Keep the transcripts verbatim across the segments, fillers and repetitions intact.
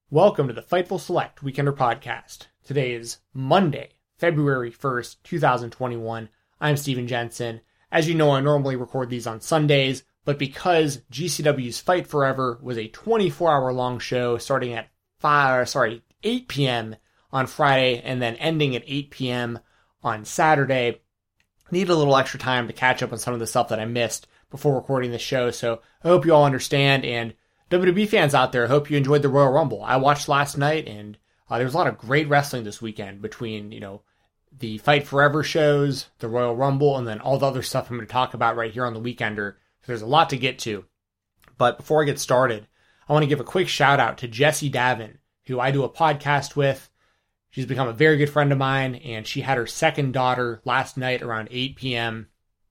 Welcome to the Fightful Select Weekender Podcast. Today is Monday, February first, twenty twenty-one. I'm Steven Jensen. As you know, I normally record these on Sundays, but because G C W's Fight Forever was a twenty-four hour long show starting at five, sorry, eight p.m. on Friday and then ending at eight p.m. on Saturday, I need a little extra time to catch up on some of the stuff that I missed before recording the show, so I hope you all understand. And W W E fans out there, I hope you enjoyed the Royal Rumble. I watched last night, and uh, there was a lot of great wrestling this weekend between, you know, the Fight Forever shows, the Royal Rumble, and then all the other stuff I'm going to talk about right here on the Weekender. So there's a lot to get to. But before I get started, I want to give a quick shout out to Jessie Davin, who I do a podcast with. She's become a very good friend of mine, and she had her second daughter last night around eight p.m.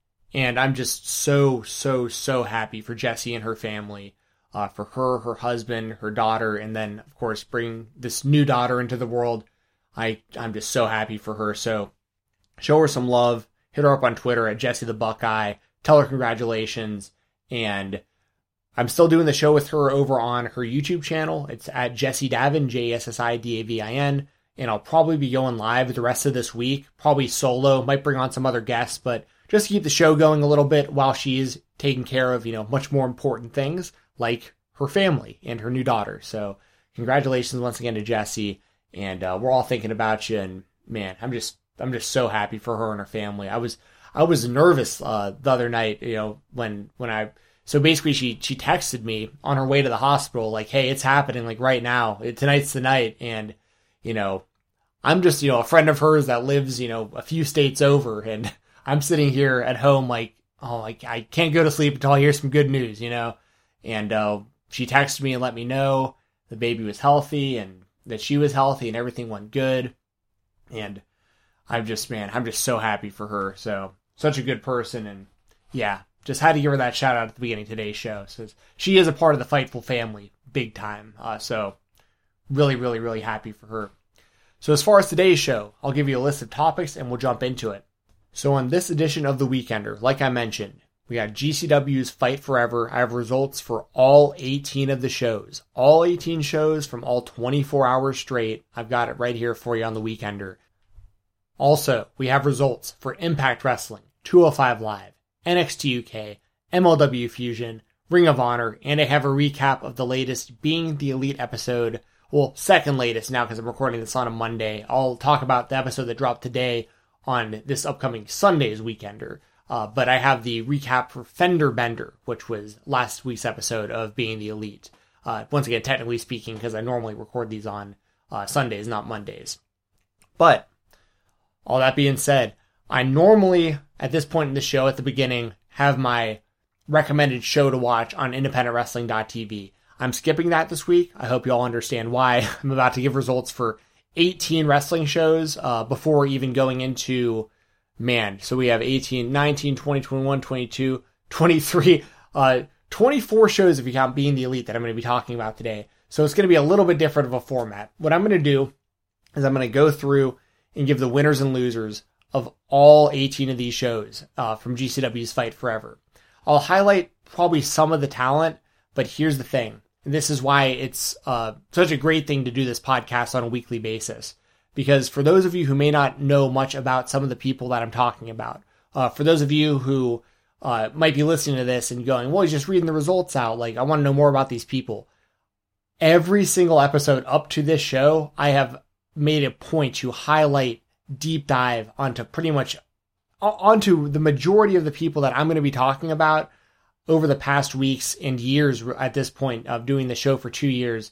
And I'm just so, so, so happy for Jessie and her family. Uh, for her, her husband, her daughter, and then, of course, bring this new daughter into the world. I, I'm just so happy for her. So show her some love. Hit her up on Twitter at Jessie the Buckeye. Tell her congratulations. And I'm still doing the show with her over on her YouTube channel. It's at Jessie Davin, J E S S I D A V I N. And I'll probably be going live the rest of this week. Probably solo. Might bring on some other guests, but just to keep the show going a little bit while she's taking care of, you know, much more important things, like her family and her new daughter. So congratulations once again to Jessie, and uh, we're all thinking about you. And man, I'm just I'm just so happy for her and her family. I was I was nervous uh, the other night, you know, when when I so basically she she texted me on her way to the hospital like, hey, it's happening like right now. It, tonight's the night, and you know, I'm just you know a friend of hers that lives you know a few states over, and I'm sitting here at home like, oh, I, I can't go to sleep until I hear some good news, you know. And uh, she texted me and let me know the baby was healthy and that she was healthy and everything went good. And I'm just, man, I'm just so happy for her. So, such a good person. And yeah, just had to give her that shout out at the beginning of today's show. So she is a part of the Fightful family, big time. Uh, so really, really, really happy for her. So as far as today's show, I'll give you a list of topics and we'll jump into it. So on this edition of The Weekender, like I mentioned, we got G C W's Fight Forever. I have results for all eighteen of the shows. All eighteen shows from all twenty-four hours straight. I've got it right here for you on the Weekender. Also, we have results for Impact Wrestling, two oh five Live, N X T U K, M L W Fusion, Ring of Honor, and I have a recap of the latest Being the Elite episode. Well, second latest now because I'm recording this on a Monday. I'll talk about the episode that dropped today on this upcoming Sunday's Weekender. Uh, but I have the recap for Fender Bender, which was last week's episode of Being the Elite. Uh, once again, technically speaking, because I normally record these on uh, Sundays, not Mondays. But, all that being said, I normally, at this point in the show, at the beginning, have my recommended show to watch on independent wrestling dot t v. I'm skipping that this week. I hope you all understand why. I'm about to give results for eighteen wrestling shows uh, before even going into... Man, so we have eighteen, nineteen, twenty, twenty-one, twenty-two, twenty-three, uh, twenty-four shows if you count Being the Elite that I'm going to be talking about today. So it's going to be a little bit different of a format. What I'm going to do is I'm going to go through and give the winners and losers of all eighteen of these shows uh, from G C W's Fight Forever. I'll highlight probably some of the talent, but here's the thing. And this is why it's uh, such a great thing to do this podcast on a weekly basis. Because for those of you who may not know much about some of the people that I'm talking about, uh, for those of you who uh, might be listening to this and going, well, he's just reading the results out. Like, I want to know more about these people. Every single episode up to this show, I have made a point to highlight, deep dive onto pretty much, onto the majority of the people that I'm going to be talking about over the past weeks and years at this point of doing the show for two years.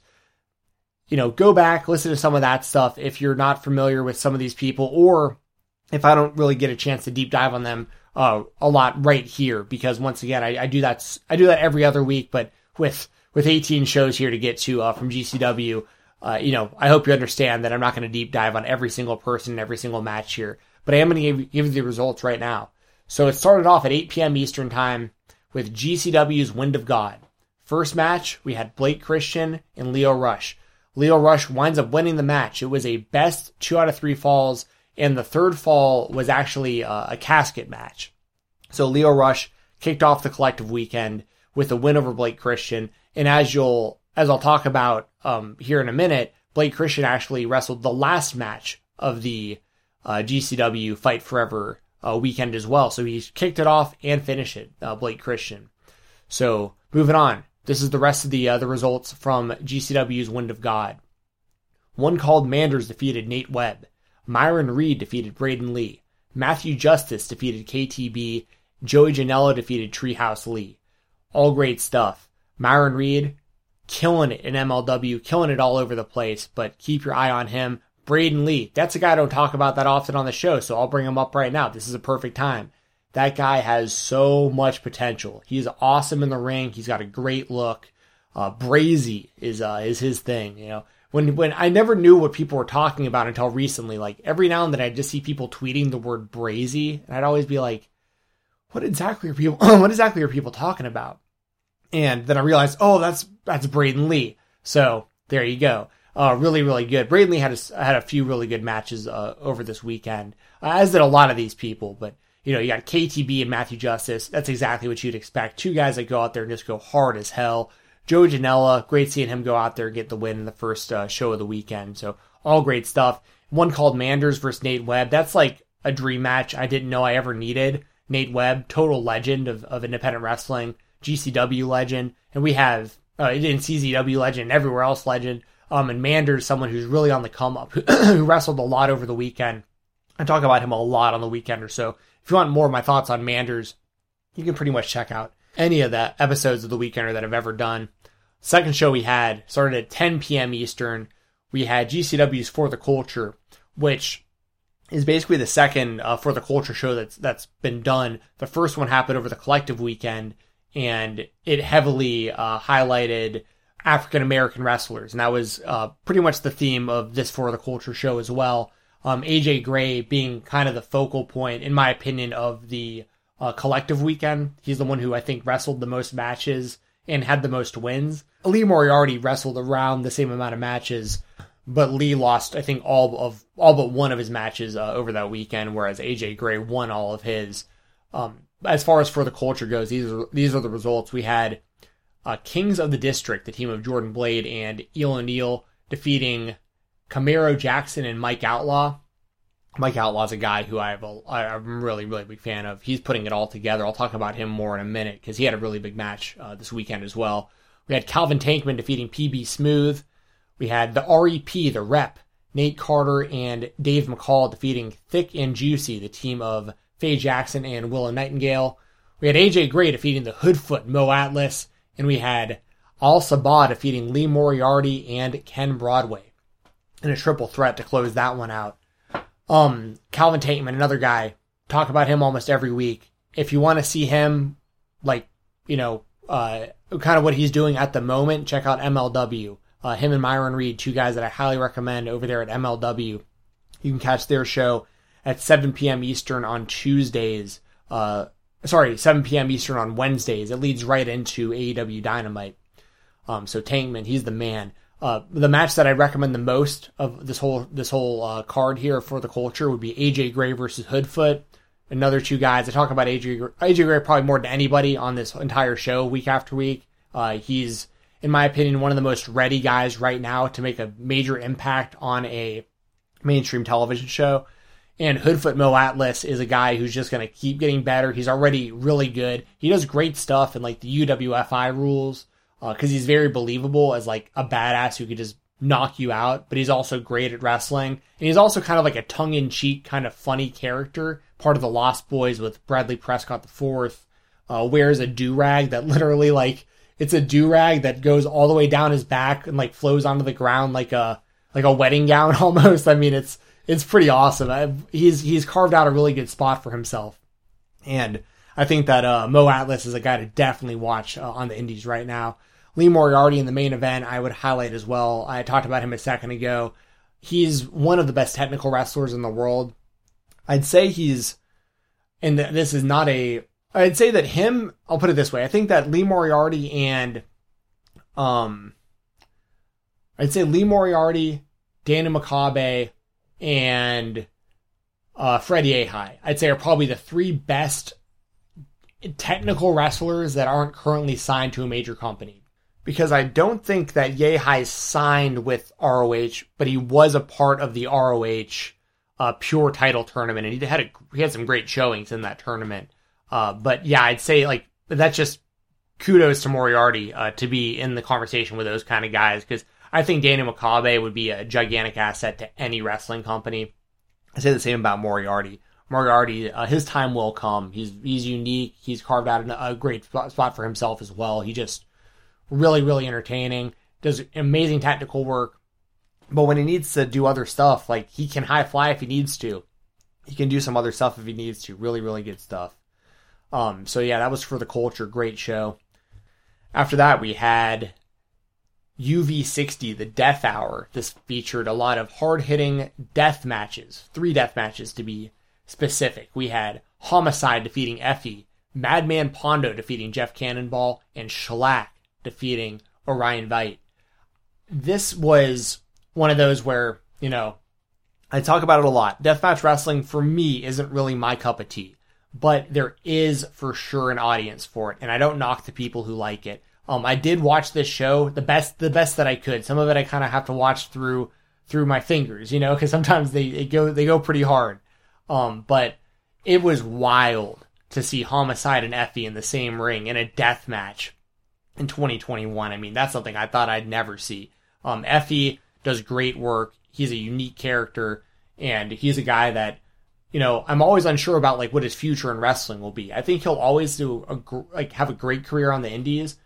You know, go back, listen to some of that stuff if you're not familiar with some of these people, or if I don't really get a chance to deep dive on them uh, a lot right here, because once again, I, I do that I do that every other week, but with with eighteen shows here to get to uh, from G C W, uh, you know, I hope you understand that I'm not going to deep dive on every single person and every single match here, but I am going to give, give you the results right now. So it started off at eight p.m. Eastern Time with G C W's Wind of God. First match, we had Blake Christian and Lio Rush. Lio Rush winds up winning the match. It was a best two out of three falls, and the third fall was actually uh, a casket match. So Lio Rush kicked off the collective weekend with a win over Blake Christian, and as you'll as I'll talk about um, here in a minute, Blake Christian actually wrestled the last match of the uh, G C W Fight Forever uh, weekend as well. So he kicked it off and finished it, uh, Blake Christian. So moving on, this is the rest of the uh, the results from G C W's Wind of God. One called Manders defeated Nate Webb. Myron Reed defeated Braden Lee. Matthew Justice defeated K T B. Joey Janela defeated Treehouse Lee. All great stuff. Myron Reed, killing it in M L W, killing it all over the place, but keep your eye on him. Braden Lee, that's a guy I don't talk about that often on the show, so I'll bring him up right now. This is a perfect time. That guy has so much potential. He's awesome in the ring. He's got a great look. Uh, Brazy is uh, is his thing. You know, when when I never knew what people were talking about until recently. Like every now and then, I'd just see people tweeting the word Brazy, and I'd always be like, "What exactly are people? what exactly are people talking about?" And then I realized, oh, that's that's Braden Lee. So there you go. Uh, really, really good. Braden Lee had a, had a few really good matches uh, over this weekend, uh, as did a lot of these people. But, you know, you got K T B and Matthew Justice. That's exactly what you'd expect. Two guys that go out there and just go hard as hell. Joe Janela, great seeing him go out there and get the win in the first uh, show of the weekend. So all great stuff. One called Manders versus Nate Webb. That's like a dream match I didn't know I ever needed. Nate Webb, total legend of, of independent wrestling, G C W legend. And we have, uh, in C Z W legend, everywhere else legend. Um, and Manders, someone who's really on the come up, who wrestled a lot over the weekend. I talk about him a lot on the weekend or so. If you want more of my thoughts on Manders, you can pretty much check out any of the episodes of the Weekender that I've ever done. Second show we had started at ten p.m. Eastern. We had G C W's For the Culture, which is basically the second uh, For the Culture show that's that's been done. The first one happened over the Collective weekend, and it heavily uh, highlighted African-American wrestlers. And that was uh, pretty much the theme of this For the Culture show as well. Um, A J Gray being kind of the focal point, in my opinion, of the uh, Collective weekend. He's the one who I think wrestled the most matches and had the most wins. Lee Moriarty wrestled around the same amount of matches, but Lee lost, I think, all of all but one of his matches uh, over that weekend, whereas A J Gray won all of his. Um, as far as For the Culture goes, these are, these are the results. We had Uh, Kings of the District, the team of Jordan Blade and Eel O'Neill, defeating Camaro Jackson and Mike Outlaw. Mike Outlaw is a guy who I have a, I'm really, really big fan of. He's putting it all together. I'll talk about him more in a minute because he had a really big match uh, this weekend as well. We had Calvin Tankman defeating P B Smooth. We had the R E P, the Rep, Nate Carter and Dave McCall defeating Thick and Juicy, the team of Faye Jackson and Willow Nightingale. We had A J Gray defeating the Hoodfoot Mo Atlas. And we had Al Sabah defeating Lee Moriarty and Ken Broadway in a triple threat to close that one out. Um, Calvin Tankman, another guy, talk about him almost every week. If you want to see him, like, you know, uh, kind of what he's doing at the moment, check out M L W. Uh, him and Myron Reed, two guys that I highly recommend over there at M L W. You can catch their show at seven p.m. Eastern on Tuesdays. Uh, Sorry, seven p.m. Eastern on Wednesdays. It leads right into A E W Dynamite. Um, so Tankman, he's the man. Uh, the match that I recommend the most of this whole this whole uh, card here For the Culture would be A J Gray versus Hoodfoot. Another two guys. I talk about A J Gray, A J Gray probably more than anybody on this entire show, week after week. Uh, he's, in my opinion, one of the most ready guys right now to make a major impact on a mainstream television show. And Hoodfoot Mo Atlas is a guy who's just going to keep getting better. He's already really good. He does great stuff in like the U W F I rules because uh, he's very believable as like a badass who could just knock you out. But he's also great at wrestling. And he's also kind of like a tongue-in-cheek kind of funny character. Part of the Lost Boys with Bradley Prescott the Fourth. Uh, wears a do-rag that literally like, it's a do-rag that goes all the way down his back and like flows onto the ground like a like a wedding gown almost. I mean, it's It's pretty awesome. I, he's he's carved out a really good spot for himself. And I think that uh, Mo Atlas is a guy to definitely watch uh, on the indies right now. Lee Moriarty in the main event, I would highlight as well. I talked about him a second ago. He's one of the best technical wrestlers in the world. I'd say he's, and this is not a, I'd say that him, I'll put it this way. I think that Lee Moriarty and, um, I'd say Lee Moriarty, Dana Makabe, and uh, Freddie Ahai, I'd say are probably the three best technical wrestlers that aren't currently signed to a major company. because I don't think that Yehai signed with R O H, but he was a part of the R O H uh, Pure Title tournament, and he had a, he had some great showings in that tournament. Uh, but yeah, I'd say like that's just kudos to Moriarty uh, to be in the conversation with those kind of guys, because I think Daniel Makabe would be a gigantic asset to any wrestling company. I say the same about Moriarty. Moriarty, uh, his time will come. He's he's unique. He's carved out a great spot for himself as well. He just really, really entertaining. Does amazing technical work. But when he needs to do other stuff, like he can high fly if he needs to. He can do some other stuff if he needs to. Really, really good stuff. Um, so yeah, that was For the Culture. Great show. After that, we had U V sixty, the Death Hour. This featured a lot of hard-hitting death matches. Three death matches to be specific. We had Homicide defeating Effie, Madman Pondo defeating Jeff Cannonball, and Shellac defeating Orion Vite. This was one of those where, you know, I talk about it a lot. Deathmatch wrestling, for me, isn't really my cup of tea. But there is for sure an audience for it, and I don't knock the people who like it. Um, I did watch this show the best, the best that I could. Some of it I kind of have to watch through through my fingers, you know, because sometimes they, they go they go pretty hard. Um, but it was wild to see Homicide and Effie in the same ring in a death match in twenty twenty-one. I mean, that's something I thought I'd never see. Um, Effie does great work. He's a unique character, and he's a guy that, you know, I'm always unsure about like what his future in wrestling will be. I think he'll always do a, like have a great career on the indies.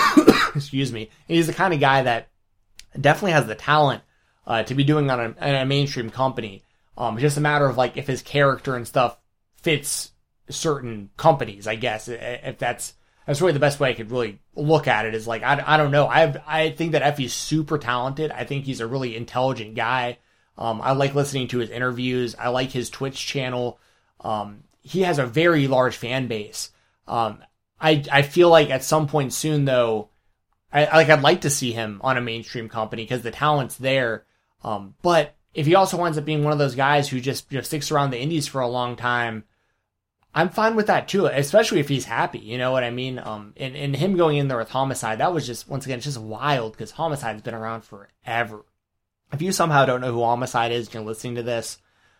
Excuse me. And he's the kind of guy that definitely has the talent uh, to be doing on a, on a mainstream company. Um, it's just a matter of like if his character and stuff fits certain companies, I guess. If that's that's really the best way I could really look at it, is like I, I don't know. I I think that Effie's super talented. I think he's a really intelligent guy. Um, I like listening to his interviews. I like his Twitch channel. Um, he has a very large fan base. Um, I I feel like at some point soon, though, I like I'd like to see him on a mainstream company because the talent's there. Um, but if he also winds up being one of those guys who just, you know, sticks around the indies for a long time, I'm fine with that too, especially if he's happy. You know what I mean? Um, and, and him going in there with Homicide, that was just, once again, it's just wild because Homicide's been around forever. If you somehow don't know who Homicide is and you're listening to this,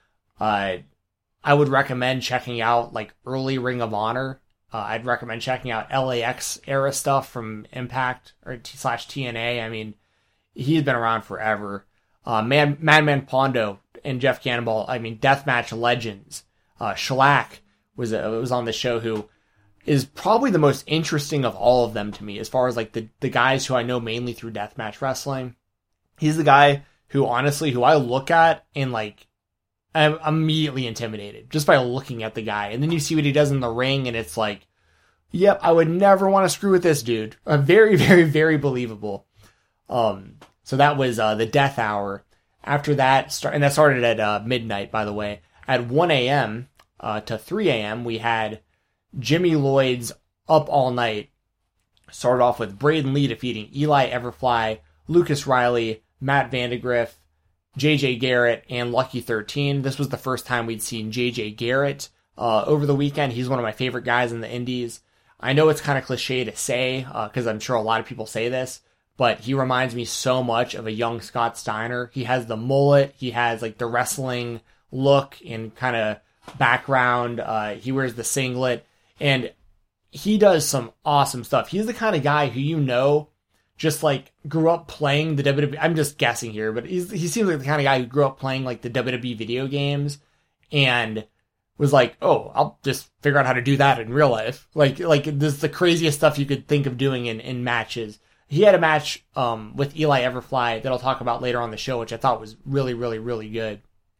uh, I would recommend checking out like early Ring of Honor. Uh, I'd recommend checking out L A X era stuff from Impact or T slash T N A. I mean, he's been around forever. Uh, Man, Madman Pondo and Jeff Cannonball, I mean, deathmatch legends. Uh, Shellac was a, was on the show, who is probably the most interesting of all of them to me, as far as like the, the guys who I know mainly through deathmatch wrestling. He's the guy who, honestly, who I look at and like, I'm immediately intimidated just by looking at the guy. And then you see what he does in the ring, and it's like, yep, I would never want to screw with this dude. Uh, very, very, very believable. Um, so that was uh, the Death Hour. After that, start, and that started at uh, midnight, by the way. At one a.m. Uh, to three a.m., we had Jimmy Lloyd's Up All Night. Started off with Braden Lee defeating Eli Everfly, Lucas Riley, Matt Vandegrift, J J Garrett, and Lucky thirteen. This was the first time we'd seen J J Garrett uh, over the weekend. He's one of my favorite guys in the indies. I know it's kind of cliche to say, because uh, I'm sure a lot of people say this, but he reminds me so much of a young Scott Steiner. He has the mullet. He has like the wrestling look and kind of background. Uh, he wears the singlet, and he does some awesome stuff. He's the kind of guy who, you know, just like grew up playing the W W E. I'm just guessing here, but he's, he seems like the kind of guy who grew up playing like the W W E video games and was like, oh, I'll just figure out how to do that in real life. Like, like this is the craziest stuff you could think of doing in, in matches. He had a match um, with Eli Everfly that I'll talk about later on the show, which I thought was really, really, really good.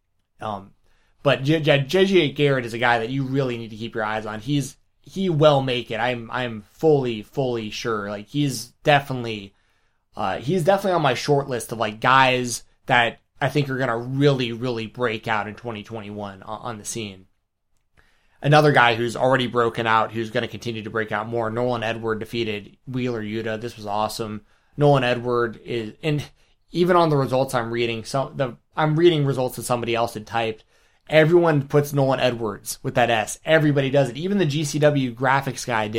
Um, but J J Garrett is a guy that you really need to keep your eyes on. He's, he will make it. I'm, I'm fully, fully sure. Like, he's definitely, uh, he's definitely on my short list of like guys that I think are going to really, really break out in twenty twenty-one on, on the scene. Another guy who's already broken out, who's going to continue to break out more, Nolan Edward defeated Wheeler Yuta. This was awesome. Nolan Edward is, and even on the results I'm reading, so the I'm reading results that somebody else had typed. Everyone puts Nolan Edwards with that S. Everybody does it. Even the G C W graphics guy did.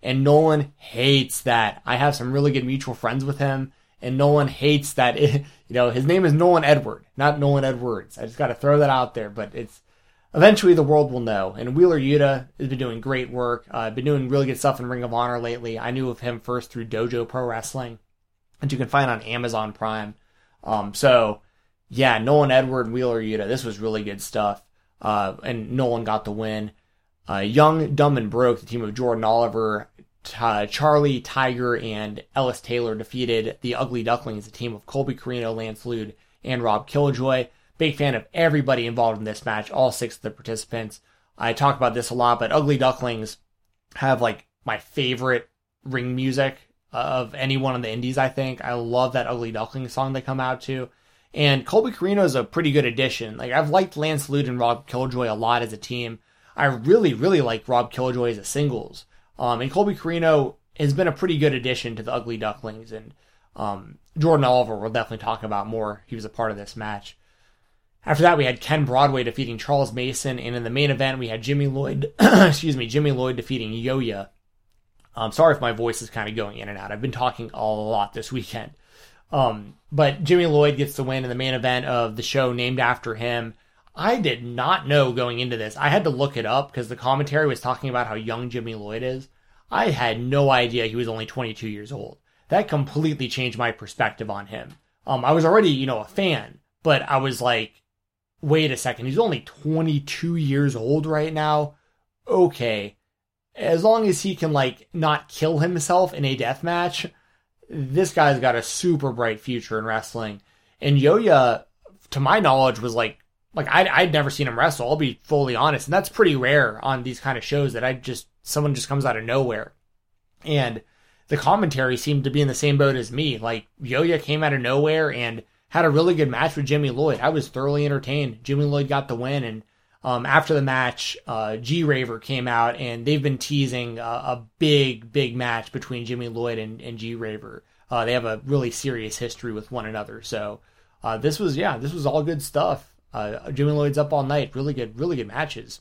And Nolan hates that. I have some really good mutual friends with him, and Nolan hates that. It, you know, his name is Nolan Edward, not Nolan Edwards. I just got to throw that out there, but it's eventually the world will know. And Wheeler Yuta has been doing great work. Uh, been doing really good stuff in Ring of Honor lately. I knew of him first through Dojo Pro Wrestling, which you can find on Amazon Prime. Um, so, yeah, Nolan Edward and Wheeler Yuta, this was really good stuff. Uh, and Nolan got the win. Uh, Young, Dumb, and Broke, the team of Jordan Oliver, uh, Charlie, Tiger, and Ellis Taylor defeated the Ugly Ducklings, the team of Colby Corino, Lance Lude, and Rob Killjoy. Big fan of everybody involved in this match, all six of the participants. I talk about this a lot, but Ugly Ducklings have like my favorite ring music of anyone on the indies, I think. I love that Ugly Duckling song they come out to. And Colby Corino is a pretty good addition. Like, I've liked Lance Lude and Rob Killjoy a lot as a team. I really, really like Rob Killjoy as a singles. Um, and Colby Corino has been a pretty good addition to the Ugly Ducklings. And um, Jordan Oliver we'll definitely talk about more. He was a part of this match. After that, we had Ken Broadway defeating Charles Mason. And in the main event, we had Jimmy Lloyd, excuse me, Jimmy Lloyd defeating Yo-Ya. I'm sorry if my voice is kind of going in and out. I've been talking a lot this weekend. Um, but Jimmy Lloyd gets the win in the main event of the show named after him. I did not know going into this. I had to look it up because the commentary was talking about how young Jimmy Lloyd is. I had no idea he was only twenty-two years old. That completely changed my perspective on him. Um, I was already, you know, a fan, but I was like, wait a second, he's only twenty-two years old right now? Okay. As long as he can, like, not kill himself in a death match, this guy's got a super bright future in wrestling. And Yo-Ya, to my knowledge, was like, like I'd, I'd never seen him wrestle, I'll be fully honest. And that's pretty rare on these kind of shows that I just, someone just comes out of nowhere. And the commentary seemed to be in the same boat as me. Like, Yo-Ya came out of nowhere and had a really good match with Jimmy Lloyd. I was thoroughly entertained. Jimmy Lloyd got the win, and um, after the match, uh, G-Raver came out, and they've been teasing a, a big, big match between Jimmy Lloyd and, and G-Raver. Uh, they have a really serious history with one another. So uh, this was, yeah, this was all good stuff. Uh, Jimmy Lloyd's up all night. Really good, really good matches.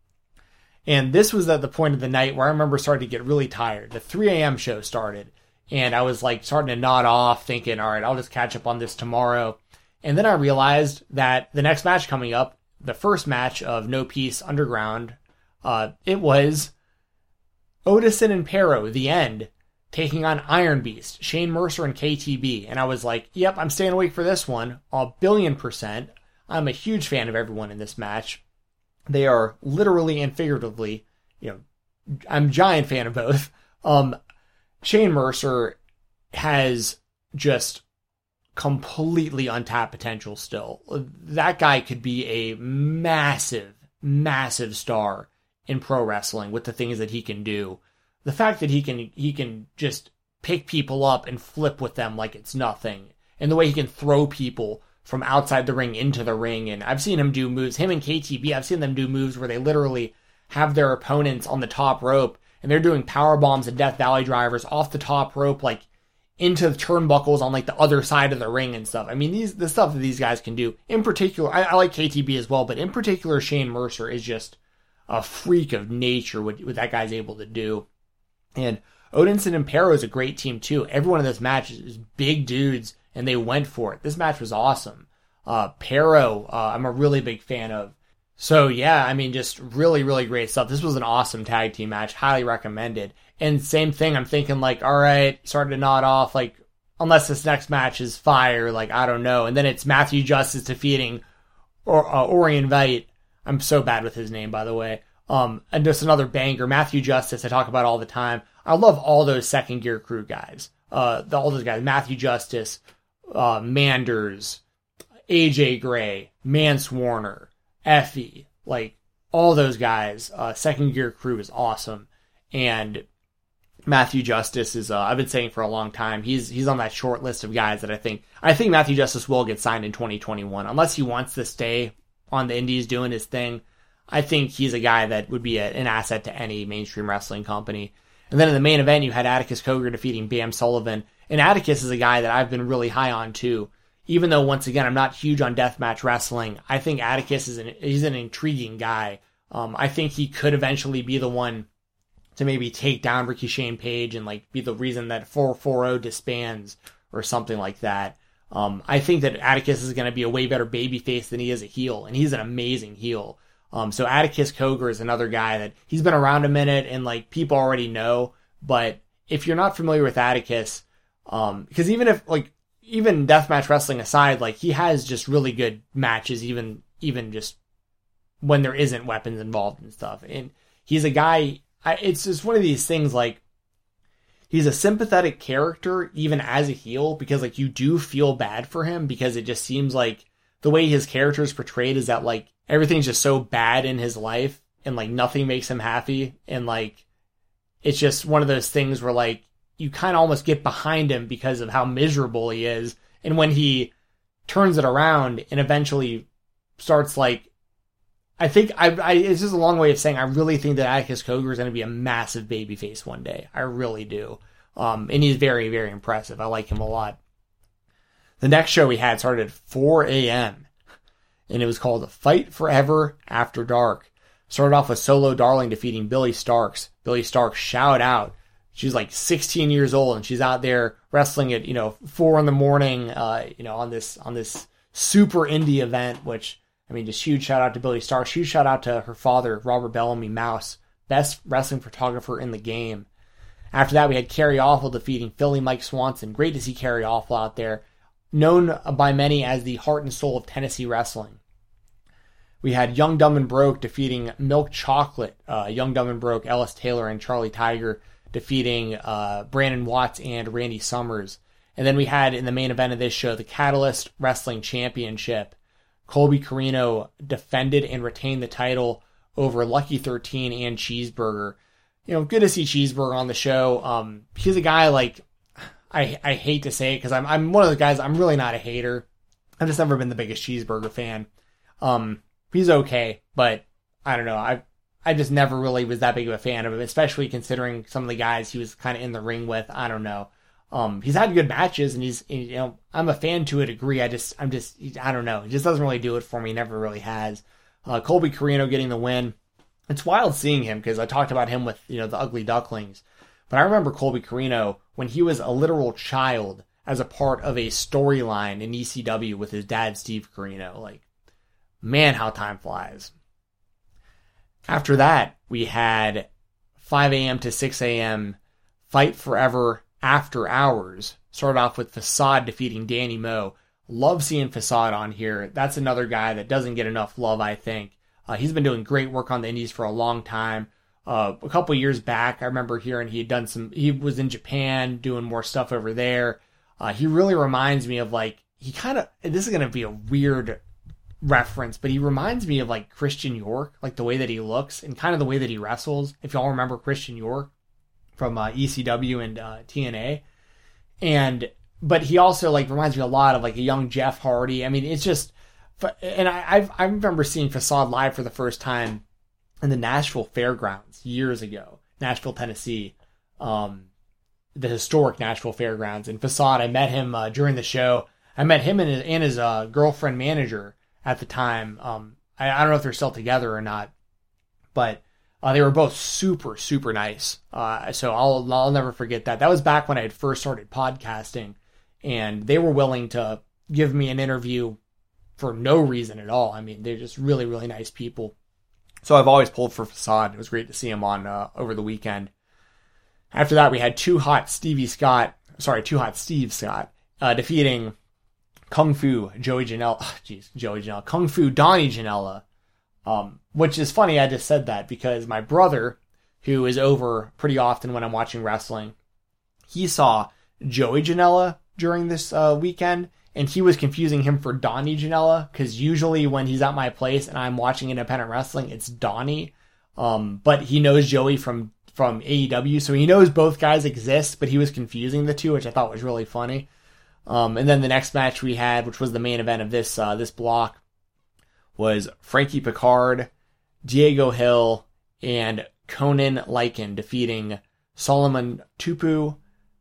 And this was at the point of the night where I remember starting to get really tired. The three a.m. show started, and I was like starting to nod off, thinking, all right, I'll just catch up on this tomorrow. And then I realized that the next match coming up, the first match of No Peace Underground, uh, it was Odison and Pero, The End, taking on Iron Beast, Shane Mercer and K T B. And I was like, yep, I'm staying awake for this one, a billion percent. I'm a huge fan of everyone in this match. They are literally and figuratively, you know, I'm a giant fan of both. Um, Shane Mercer has just completely untapped potential still. That guy could be a massive, massive star in pro wrestling with the things that he can do. The fact that he can he can just pick people up and flip with them like it's nothing, and the way he can throw people from outside the ring into the ring. And I've seen him do moves, him and K T B, I've seen them do moves where they literally have their opponents on the top rope, and they're doing power bombs and Death Valley drivers off the top rope, like into the turnbuckles on like the other side of the ring and stuff. I mean, these the stuff that these guys can do. In particular, I, I like K T B as well, but in particular, Shane Mercer is just a freak of nature what, what that guy's able to do. And Odinson and Pero is a great team too. Everyone in this match is, is big dudes, and they went for it. This match was awesome. Uh, Pero, uh, I'm a really big fan of. So yeah, I mean, just really, really great stuff. This was an awesome tag team match. Highly recommended. And same thing, I'm thinking like, all right, starting to nod off, like, unless this next match is fire, like, I don't know. And then it's Matthew Justice defeating or, uh, Orion Vite. I'm so bad with his name, by the way. Um, and just another banger. Matthew Justice, I talk about all the time. I love all those second gear crew guys. Uh, the, all those guys. Matthew Justice, uh, Manders, A J Gray, Mance Warner, Effie, like, all those guys. Uh, second gear crew is awesome. And Matthew Justice is, uh, I've been saying for a long time, he's he's on that short list of guys that I think, I think Matthew Justice will get signed in twenty twenty-one. Unless he wants to stay on the indies doing his thing, I think he's a guy that would be a, an asset to any mainstream wrestling company. And then in the main event, you had Atticus Cogar defeating Bam Sullivan. And Atticus is a guy that I've been really high on too. Even though, once again, I'm not huge on deathmatch wrestling, I think Atticus is an, he's an intriguing guy. Um, I think he could eventually be the one to maybe take down Ricky Shane Page and like be the reason that four forty disbands or something like that. Um, I think that Atticus is going to be a way better babyface than he is a heel, and he's an amazing heel. Um, so Atticus Cogar is another guy that he's been around a minute and like people already know, but if you're not familiar with Atticus, um, because even if like, even deathmatch wrestling aside, like he has just really good matches, even, even just when there isn't weapons involved and stuff. And he's a guy, I, it's just one of these things like, he's a sympathetic character even as a heel because like you do feel bad for him because it just seems like the way his character is portrayed is that like everything's just so bad in his life and like nothing makes him happy. And like, it's just one of those things where like you kind of almost get behind him because of how miserable he is. And when he turns it around and eventually starts like, I think I, I it's just a long way of saying I really think that Atticus Cogar is going to be a massive babyface one day. I really do. Um, and he's very, very impressive. I like him a lot. The next show we had started at four a.m. and it was called Fight Forever After Dark. Started off with Solo Darling defeating Billy Starks. Billy Starks, shout out. She's like sixteen years old and she's out there wrestling at, you know, four in the morning, uh, you know, on this, on this super indie event, which, I mean, just huge shout out to Billy Starks. Huge shout out to her father, Robert Bellamy Mouse, best wrestling photographer in the game. After that, we had Kerry Awful defeating Philly Mike Swanson. Great to see Kerry Awful out there. Known by many as the heart and soul of Tennessee wrestling. We had Young, Dumb, and Broke defeating Milk Chocolate. Uh, Young, Dumb, and Broke, Ellis Taylor, and Charlie Tiger defeating uh, Brandon Watts and Randy Summers. And then we had in the main event of this show, the Catalyst Wrestling Championship. Colby Carino defended and retained the title over Lucky thirteen and Cheeseburger. You know, good to see Cheeseburger on the show. Um, he's a guy like, I I hate to say it because I'm I'm one of the guys, I'm really not a hater. I've just never been the biggest Cheeseburger fan. Um, he's okay, but I don't know. I I just never really was that big of a fan of him, especially considering some of the guys he was kind of in the ring with. I don't know. Um, he's had good matches, and he's, you know, I'm a fan to a degree. I just, I'm just, I don't know. He just doesn't really do it for me. He never really has. Uh, Colby Carino getting the win. It's wild seeing him because I talked about him with, you know, the Ugly Ducklings. But I remember Colby Carino when he was a literal child as a part of a storyline in E C W with his dad, Steve Carino. Like, man, how time flies. After that, we had five a.m. to six a.m. Fight Forever After Hours. Started off with Facade defeating Danny Moe. Love seeing Facade on here. That's another guy that doesn't get enough love, I think. Uh, he's been doing great work on the indies for a long time. Uh, a couple years back, I remember hearing he had done some, he was in Japan doing more stuff over there. Uh, he really reminds me of like, he kind of, this is going to be a weird reference, but he reminds me of like Christian York, like the way that he looks and kind of the way that he wrestles. If y'all remember Christian York from uh, E C W and uh, T N A. And, but he also like reminds me a lot of like a young Jeff Hardy. I mean, it's just, and I I've, I remember seeing Facade live for the first time in the Nashville Fairgrounds years ago, Nashville, Tennessee, um, the historic Nashville Fairgrounds. And Facade, I met him uh, during the show. I met him and his, and his uh, girlfriend manager at the time. Um, I, I don't know if they're still together or not, but uh, they were both super, super nice. Uh, so I'll I'll never forget that. That was back when I had first started podcasting, and they were willing to give me an interview for no reason at all. I mean, they're just really, really nice people. So I've always pulled for Facade. It was great to see him on uh, over the weekend. After that, we had Too Hot Stevie Scott, sorry, Too Hot Steve Scott, uh, defeating Kung Fu Joey Janela. Jeez, oh, Joey Janela. Kung Fu Donnie Janela. Um, which is funny, I just said that because my brother, who is over pretty often when I'm watching wrestling, he saw Joey Janela during this uh, weekend, and he was confusing him for Donnie Janela, because usually when he's at my place and I'm watching independent wrestling, it's Donnie. Um, but he knows Joey from, from A E W, so he knows both guys exist, but he was confusing the two, which I thought was really funny. Um, and then the next match we had, which was the main event of this uh, this block, was Frankie Picard, Diego Hill, and Conan Lycan defeating Solomon Tupu,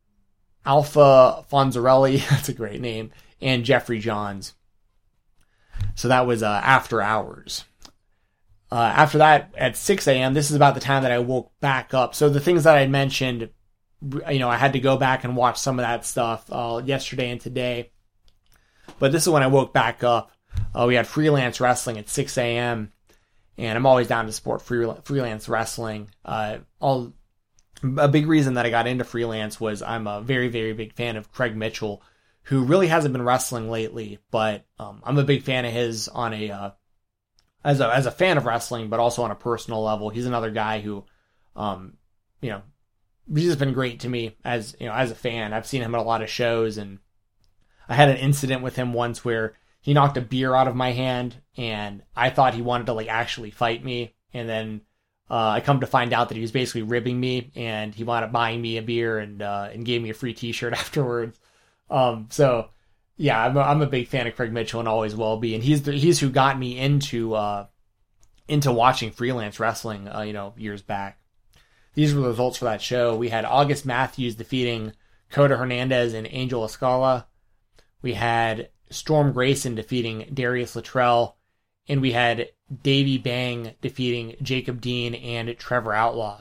Alpha Fonzarelli, that's a great name, and Jeffrey Johns. So that was uh, After Hours. Uh, after that, at six a.m., this is about the time that I woke back up. So the things that I mentioned, you know, I had to go back and watch some of that stuff uh, yesterday and today. But this is when I woke back up. Uh, we had freelance wrestling at six a.m., and I'm always down to support free, freelance wrestling. Uh, all, a big reason that I got into freelance was I'm a very, very big fan of Craig Mitchell, who really hasn't been wrestling lately, but um, I'm a big fan of his on a uh, as a as a fan of wrestling, but also on a personal level. He's another guy who, um, you know, he's just been great to me as you know as a fan. I've seen him at a lot of shows, and I had an incident with him once where he knocked a beer out of my hand, and I thought he wanted to like actually fight me, and then uh, I come to find out that he was basically ribbing me, and he wound up buying me a beer and uh, and gave me a free T-shirt afterwards. Um, so. Yeah, I'm a, I'm a big fan of Craig Mitchell and always will be, and he's the, he's who got me into uh, into watching freelance wrestling, uh, you know, years back. These were the results for that show. We had August Matthews defeating Coda Hernandez and Angel Escala. We had Storm Grayson defeating Darius Luttrell, and we had Davey Bang defeating Jacob Dean and Trevor Outlaw.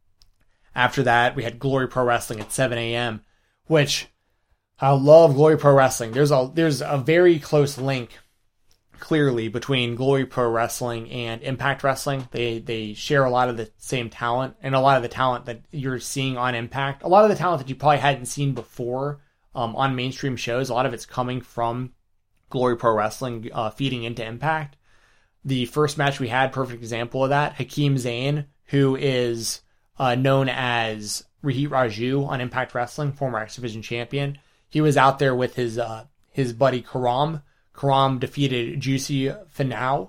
After that, we had Glory Pro Wrestling at seven a.m., which I love Glory Pro Wrestling. There's a there's a very close link, clearly, between Glory Pro Wrestling and Impact Wrestling. They they share a lot of the same talent, and a lot of the talent that you're seeing on Impact, a lot of the talent that you probably hadn't seen before um, on mainstream shows, a lot of it's coming from Glory Pro Wrestling, uh, feeding into Impact. The first match we had, perfect example of that, Hakeem Zayn, who is uh, known as Rohit Raju on Impact Wrestling, former X Division champion. He was out there with his uh, his buddy Karam. Karam defeated Juicy Finau.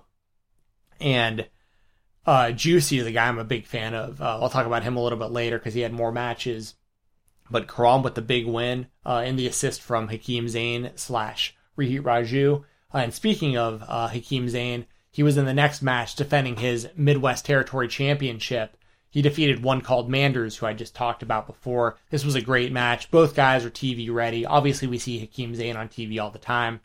And uh, Juicy is a guy I'm a big fan of. Uh, I'll talk about him a little bit later because he had more matches. But Karam with the big win uh, and the assist from Hakeem Zayn slash Rohit Raju. Uh, and speaking of uh, Hakeem Zayn, he was in the next match defending his Midwest Territory Championship. He defeated one called Manders, who I just talked about before. This was a great match. Both guys are T V ready. Obviously, we see Hakeem Zayn on T V all the time.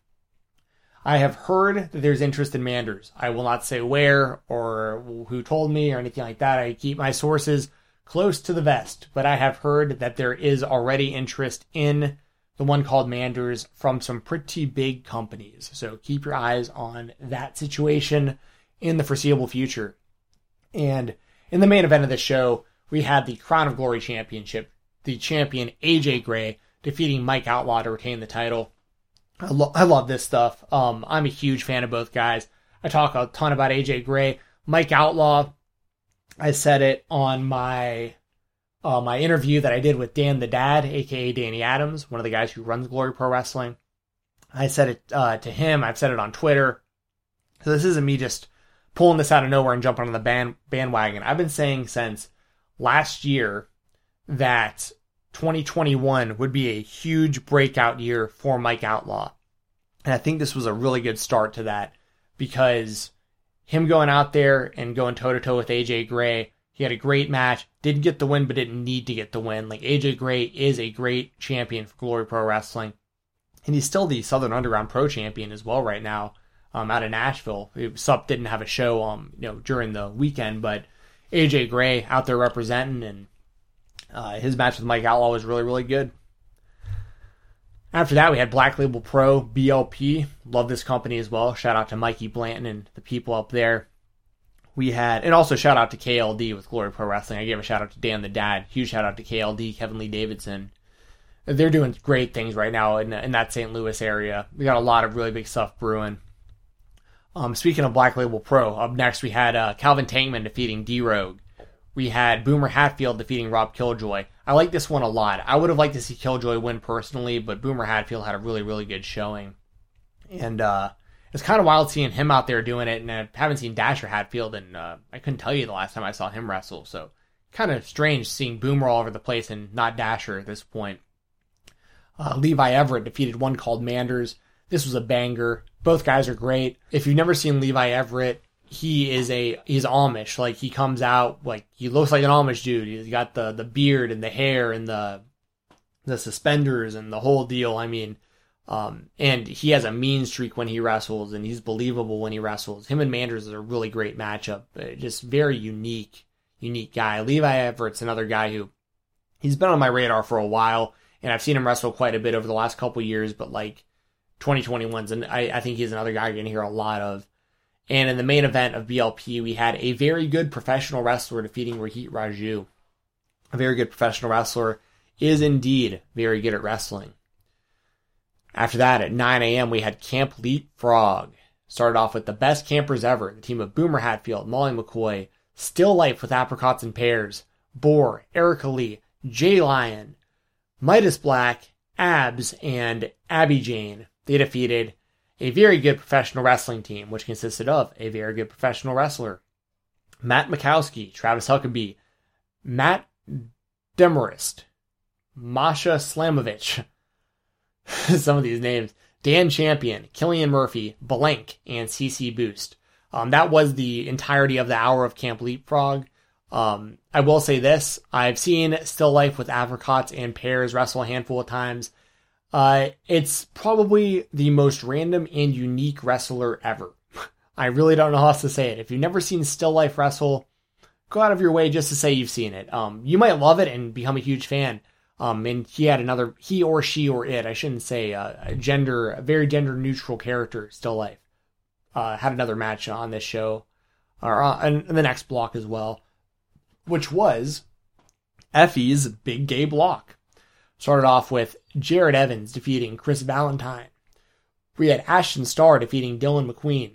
I have heard that there's interest in Manders. I will not say where or who told me or anything like that. I keep my sources close to the vest, but I have heard that there is already interest in the one called Manders from some pretty big companies. So keep your eyes on that situation in the foreseeable future. And in the main event of the show, we had the Crown of Glory Championship, the champion A J Gray defeating Mike Outlaw to retain the title. I, lo- I love this stuff. Um, I'm a huge fan of both guys. I talk a ton about A J Gray. Mike Outlaw, I said it on my uh, my interview that I did with Dan the Dad, aka Danny Adams, one of the guys who runs Glory Pro Wrestling. I said it uh, to him. I've said it on Twitter. So this isn't me just pulling this out of nowhere and jumping on the band, bandwagon. I've been saying since last year that twenty twenty-one would be a huge breakout year for Mike Outlaw. And I think this was a really good start to that because him going out there and going toe-to-toe with A J Gray, he had a great match, didn't get the win, but didn't need to get the win. Like, A J Gray is a great champion for Glory Pro Wrestling. And he's still the Southern Underground Pro Champion as well right now. Um, out of Nashville. S U P didn't have a show um, you know, during the weekend, but A J Gray out there representing, and uh, his match with Mike Outlaw was really, really good. After that, we had Black Label Pro, B L P. Love this company as well. Shout out to Mikey Blanton and the people up there. We had, and also shout out to K L D with Glory Pro Wrestling. I gave a shout out to Dan the Dad. Huge shout out to K L D, Kevin Lee Davidson. They're doing great things right now in, in that Saint Louis area. We got a lot of really big stuff brewing. Um, speaking of Black Label Pro, up next we had uh, Calvin Tankman defeating D-Rogue. We had Boomer Hatfield defeating Rob Killjoy. I like this one a lot. I would have liked to see Killjoy win personally, but Boomer Hatfield had a really, really good showing. And uh, it's kind of wild seeing him out there doing it, and I haven't seen Dasher Hatfield, and uh, I couldn't tell you the last time I saw him wrestle, so kind of strange seeing Boomer all over the place and not Dasher at this point. Uh, Levi Everett defeated one called Manders. This was a banger. Both guys are great. If you've never seen Levi Everett, he is a he's Amish. Like, he comes out like he looks like an Amish dude. He's got the the beard and the hair and the the suspenders and the whole deal. I mean, Um, and he has a mean streak when he wrestles, and he's believable when he wrestles. Him and Manders is a really great matchup. Uh, just very unique, unique guy. Levi Everett's another guy who, he's been on my radar for a while, and I've seen him wrestle quite a bit over the last couple years, but like twenty twenty-one's, and I, I think he's another guy you're going to hear a lot of. And in the main event of B L P, we had a very good professional wrestler defeating Rohit Raju. A very good professional wrestler is indeed very good at wrestling. After that, at nine a.m., we had Camp Leapfrog. Started off with the best campers ever, the team of Boomer Hatfield, Molly McCoy, Still Life with Apricots and Pears, Boar, Erica Lee, Jay Lion, Midas Black, Abs, and Abby Jane. They defeated a very good professional wrestling team, which consisted of a very good professional wrestler, Matt Mikowski, Travis Huckabee, Matt Demarest, Masha Slamovich, some of these names, Dan Champion, Killian Murphy, Blank, and C C Boost. Um, that was the entirety of the hour of Camp Leapfrog. Um, I will say this, I've seen Still Life with Apricots and Pears wrestle a handful of times. Uh, it's probably the most random and unique wrestler ever. I really don't know how else to say it. If you've never seen Still Life wrestle, go out of your way just to say you've seen it. Um, you might love it and become a huge fan. Um, and he had another, he or she or it, I shouldn't say, uh, a gender, a very gender neutral character, Still Life, uh, had another match on this show, or uh, in the next block as well, which was Effie's Big Gay Block. Started off with Jared Evans defeating Chris Valentine. We had Ashton Starr defeating Dylan McQueen.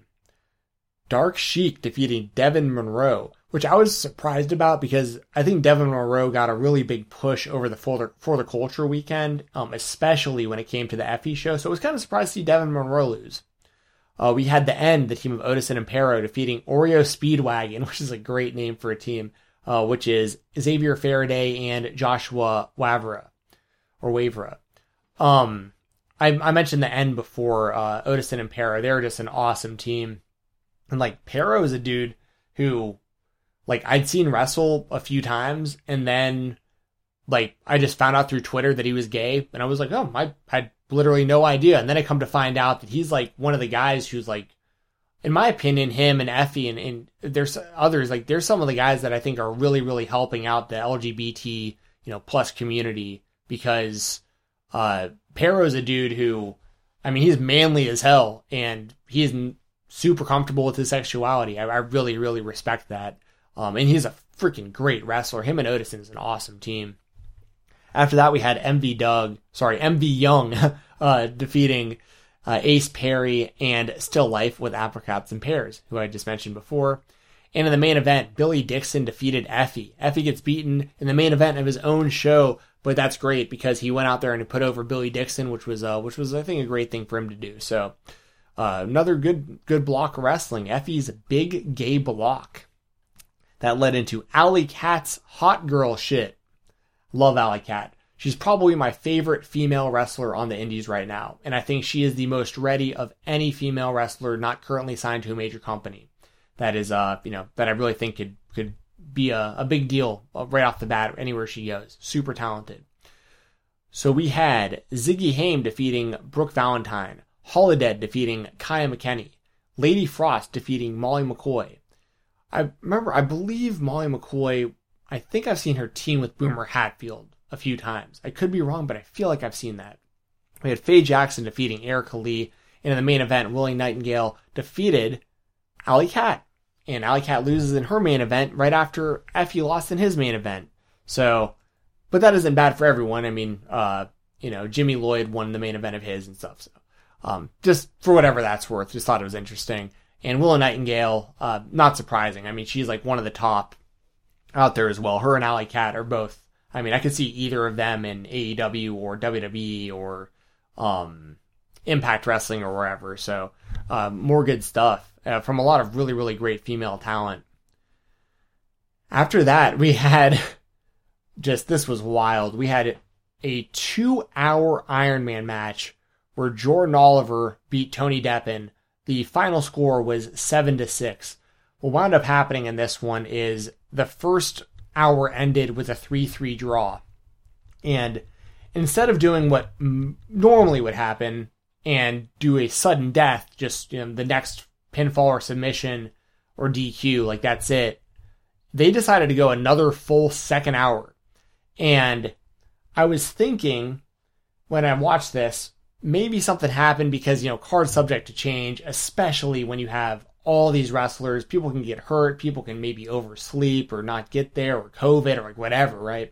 Dark Sheik defeating Devin Monroe, which I was surprised about because I think Devin Monroe got a really big push over the For the, For the Culture weekend, um, especially when it came to the Effie show. So I was kind of surprised to see Devin Monroe lose. Uh, we had the end, the team of Odison and Pero defeating Oreo Speedwagon, which is a great name for a team, uh, which is Xavier Faraday and Joshua Wavra. Or Wavra. Um, I, I mentioned the end before, uh, Odison and Pero. They're just an awesome team. And, like, Pero is a dude who, like, I'd seen wrestle a few times, and then, like, I just found out through Twitter that he was gay, and I was like, oh, I had literally no idea. And then I come to find out that he's, like, one of the guys who's, like, in my opinion, him and Effie, and, and there's others, like, there's some of the guys that I think are really, really helping out the L G B T, you know, plus community. Because uh, Pero's a dude who, I mean, he's manly as hell, and he's super comfortable with his sexuality. I, I really, really respect that. Um, and he's a freaking great wrestler. Him and Odison is an awesome team. After that, we had M V Doug, sorry, M V Young uh, defeating uh, Ace Perry and Still Life with Apricots and Pears, who I just mentioned before. And in the main event, Billy Dixon defeated Effie. Effie gets beaten in the main event of his own show, but that's great because he went out there and he put over Billy Dixon, which was, uh, which was I think, a great thing for him to do. So uh, another good good block of wrestling. Effie's Big Gay Block. That led into Alley Cat's Hot Girl Shit. Love Alley Cat. She's probably my favorite female wrestler on the indies right now, and I think she is the most ready of any female wrestler not currently signed to a major company. That is, uh, you know, that I really think could could be a, a big deal right off the bat anywhere she goes. Super talented. So we had Ziggy Haim defeating Brooke Valentine, Holodead defeating Kaya McKenney, Lady Frost defeating Molly McCoy. I remember, I believe Molly McCoy, I think I've seen her team with Boomer Hatfield a few times. I could be wrong, but I feel like I've seen that. We had Faye Jackson defeating Erica Lee, and in the main event, Willie Nightingale defeated Alley Cat. And Alley Cat loses in her main event right after Effie lost in his main event. So, but that isn't bad for everyone. I mean, uh, you know, Jimmy Lloyd won the main event of his and stuff. So, um, just for whatever that's worth, just thought it was interesting. And Willow Nightingale, uh, not surprising. I mean, she's like one of the top out there as well. Her and Alley Cat are both, I mean, I could see either of them in A E W or W W E or, um, Impact Wrestling or wherever. So, uh, more good stuff. Uh, from a lot of really, really great female talent. After that, we had just, this was wild. We had a two-hour Iron Man match where Jordan Oliver beat Tony Deppen. The final score was seven to six. What wound up happening in this one is the first hour ended with a three three draw. And instead of doing what m- normally would happen, and do a sudden death, just, you know, the next pinfall or submission or D Q, like that's it. They decided to go another full second hour. And I was thinking when I watched this, maybe something happened because, you know, card's subject to change, especially when you have all these wrestlers. People can get hurt, people can maybe oversleep or not get there, or COVID, or like whatever, right?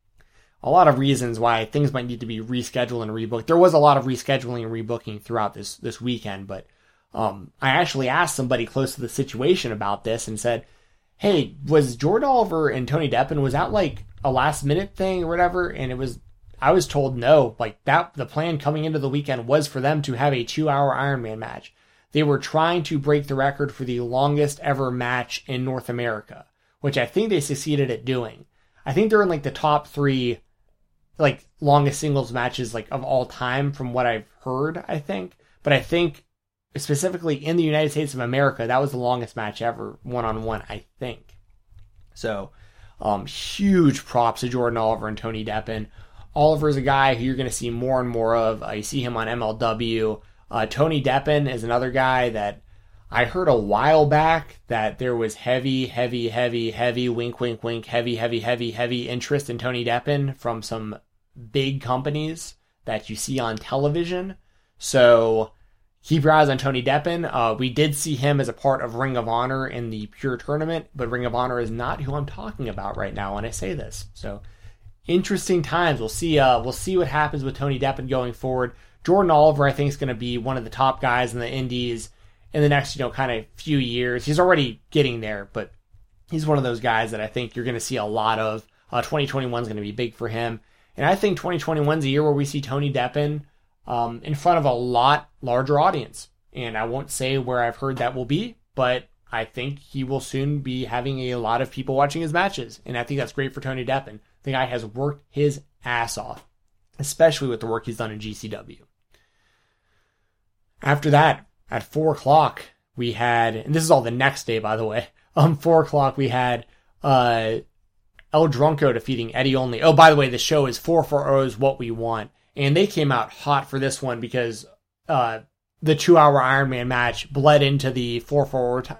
A lot of reasons why things might need to be rescheduled and rebooked. There was a lot of rescheduling and rebooking throughout this this weekend, but um, I actually asked somebody close to the situation about this and said, hey, was Jordan Oliver and Tony Deppen, was that like a last minute thing or whatever? And it was, I was told no, like that, the plan coming into the weekend was for them to have a two hour Iron Man match. They were trying to break the record for the longest ever match in North America, which I think they succeeded at doing. I think they're in like the top three, like longest singles matches like of all time from what I've heard, I think. But I think specifically in the United States of America, that was the longest match ever, one-on-one, I think. So, um, huge props to Jordan Oliver and Tony Deppen. Oliver is a guy who you're going to see more and more of. Uh, you see him on M L W. Uh, Tony Deppen is another guy that I heard a while back that there was heavy, heavy, heavy, heavy, wink, wink, wink, heavy, heavy, heavy, heavy interest in Tony Deppen from some big companies that you see on television. So keep your eyes on Tony Deppen. Uh, we did see him as a part of Ring of Honor in the Pure Tournament, but Ring of Honor is not who I'm talking about right now when I say this. So interesting times. We'll see. Uh, we'll see what happens with Tony Deppen going forward. Jordan Oliver, I think, is going to be one of the top guys in the Indies in the next, you know, kind of few years. He's already getting there, but he's one of those guys that I think you're going to see a lot of. Uh, twenty twenty-one is going to be big for him. And I think twenty twenty-one is a year where we see Tony Deppen um, in front of a lot larger audience. And I won't say where I've heard that will be, but I think he will soon be having a lot of people watching his matches. And I think that's great for Tony Deppen. The guy has worked his ass off, especially with the work he's done in G C W. After that, at four o'clock, we had, and this is all the next day, by the way, um, four o'clock, we had uh, El Drunko defeating Eddie Only. Oh, by the way, the show is four forty is what we want. And they came out hot for this one because uh, the two-hour Iron Man match bled into the four forty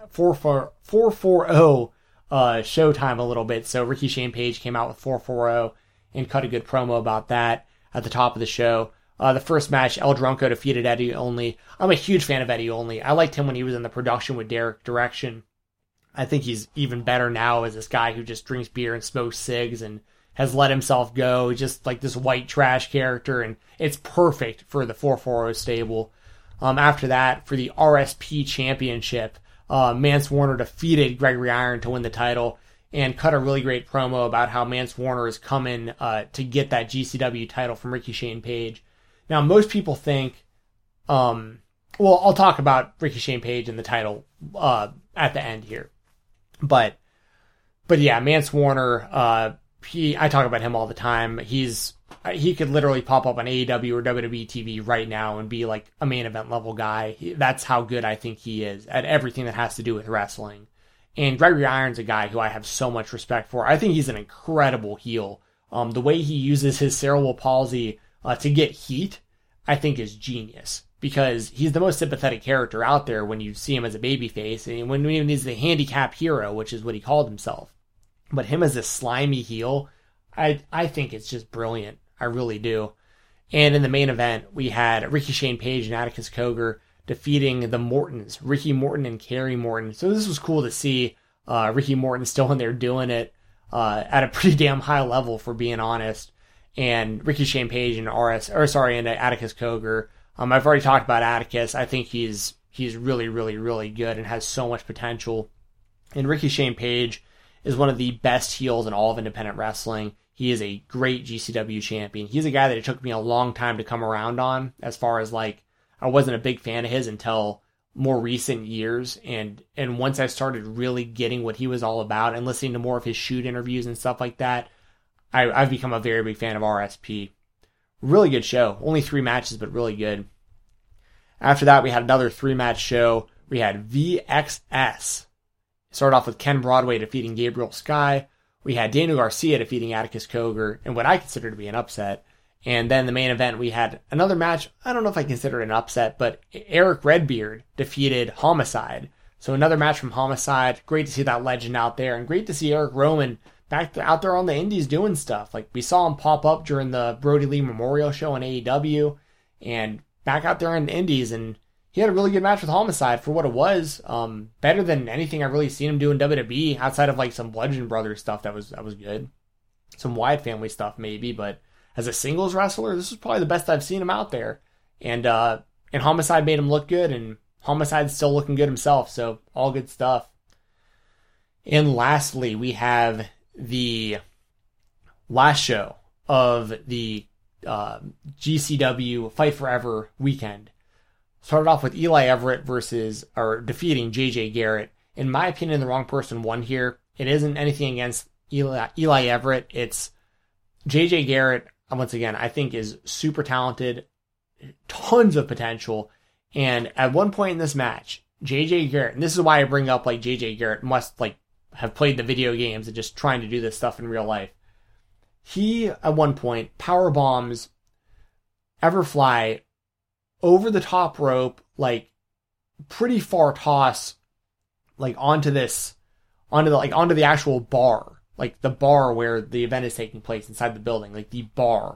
uh, showtime a little bit. So Ricky Shane Page came out with four forty and cut a good promo about that at the top of the show. Uh, the first match, El Drunko defeated Eddie Only. I'm a huge fan of Eddie Only. I liked him when he was in the production with Derek Direction. I think he's even better now as this guy who just drinks beer and smokes cigs and has let himself go, just like this white trash character, and it's perfect for the four forty stable. Um, after that, for the R S P Championship, uh, Mance Warner defeated Gregory Iron to win the title and cut a really great promo about how Mance Warner is coming uh, to get that G C W title from Ricky Shane Page. Now, most people think, um, well, I'll talk about Ricky Shane Page and the title uh, at the end here. But, but yeah, Mance Warner, uh, he, I talk about him all the time. He's, he could literally pop up on A E W or W W E T V right now and be like a main event level guy. He, that's how good I think he is at everything that has to do with wrestling. And Gregory Iron's a guy who I have so much respect for. I think he's an incredible heel. Um, the way he uses his cerebral palsy uh, to get heat, I think is genius. Because he's the most sympathetic character out there when you see him as a babyface, and when he's the handicap hero, which is what he called himself. But him as a slimy heel, I I think it's just brilliant. I really do. And in the main event, we had Ricky Shane Page and Atticus Cogar defeating the Mortons, Ricky Morton and Kerry Morton. So this was cool to see uh, Ricky Morton still in there doing it uh, at a pretty damn high level, for being honest. And Ricky Shane Page and R S, or sorry, and Atticus Cogar. Um, I've already talked about Atticus. I think he's he's really, really, really good and has so much potential. And Ricky Shane Page is one of the best heels in all of independent wrestling. He is a great G C W champion. He's a guy that it took me a long time to come around on, as far as like, I wasn't a big fan of his until more recent years. And, and once I started really getting what he was all about and listening to more of his shoot interviews and stuff like that, I, I've become a very big fan of R S P. Really good show. Only three matches, but really good. After that, we had another three-match show. We had V X S. Started off with Ken Broadway defeating Gabriel Sky. We had Daniel Garcia defeating Atticus Cogar, and what I consider to be an upset. And then the main event, we had another match. I don't know if I consider it an upset, but Eric Redbeard defeated Homicide. So another match from Homicide. Great to see that legend out there, and great to see Eric Rowan back out there on the indies doing stuff. Like, we saw him pop up during the Brody Lee Memorial Show on A E W, and back out there in the indies, and he had a really good match with Homicide for what it was. Um, better than anything I've really seen him do in W W E, outside of like some Bludgeon Brothers stuff that was that was good. Some Wyatt family stuff maybe, but as a singles wrestler, this is probably the best I've seen him out there. And uh, and Homicide made him look good, and Homicide's still looking good himself, so all good stuff. And lastly, we have the last show of the uh, G C W Fight Forever weekend. Started off with Eli Everett versus, or defeating J J Garrett. In my opinion, the wrong person won here. It isn't anything against Eli, Eli Everett. It's J J Garrett, once again, I think is super talented, tons of potential. And at one point in this match, J J Garrett, and this is why I bring up like J J Garrett must like have played the video games and just trying to do this stuff in real life. He, at one point, power bombs Everfly over the top rope, like pretty far toss, like onto this, onto the like onto the actual bar, like the bar where the event is taking place inside the building, like the bar.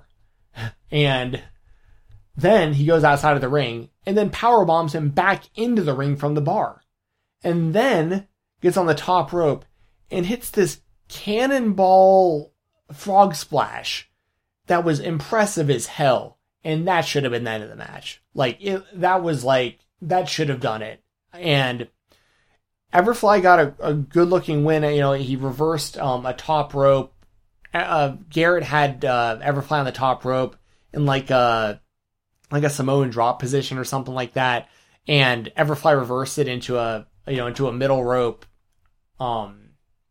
And then he goes outside of the ring and then power bombs him back into the ring from the bar, and then gets on the top rope and hits this cannonball frog splash that was impressive as hell. And that should have been the end of the match. Like, it, that was like, that should have done it. And Everfly got a, a good looking win. You know, he reversed um, a top rope. Uh, Garrett had uh, Everfly on the top rope in like a, like a Samoan drop position or something like that. And Everfly reversed it into a, you know, into a middle rope um,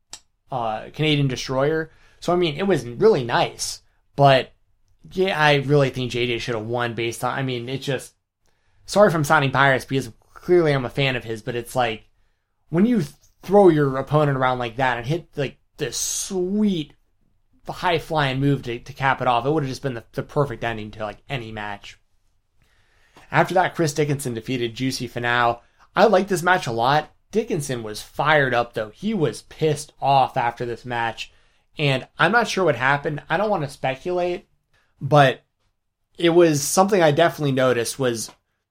uh, Canadian Destroyer. So, I mean, it was really nice. But yeah, I really think J J should have won based on, I mean, it just, sorry if I'm sounding biased because clearly I'm a fan of his, but it's like, when you throw your opponent around like that and hit like this sweet high flying move to, to cap it off, it would have just been the, the perfect ending to like any match. After that, Chris Dickinson defeated Juicy Finau. I like this match a lot. Dickinson was fired up though. He was pissed off after this match, and I'm not sure what happened. I don't want to speculate, but it was something I definitely noticed was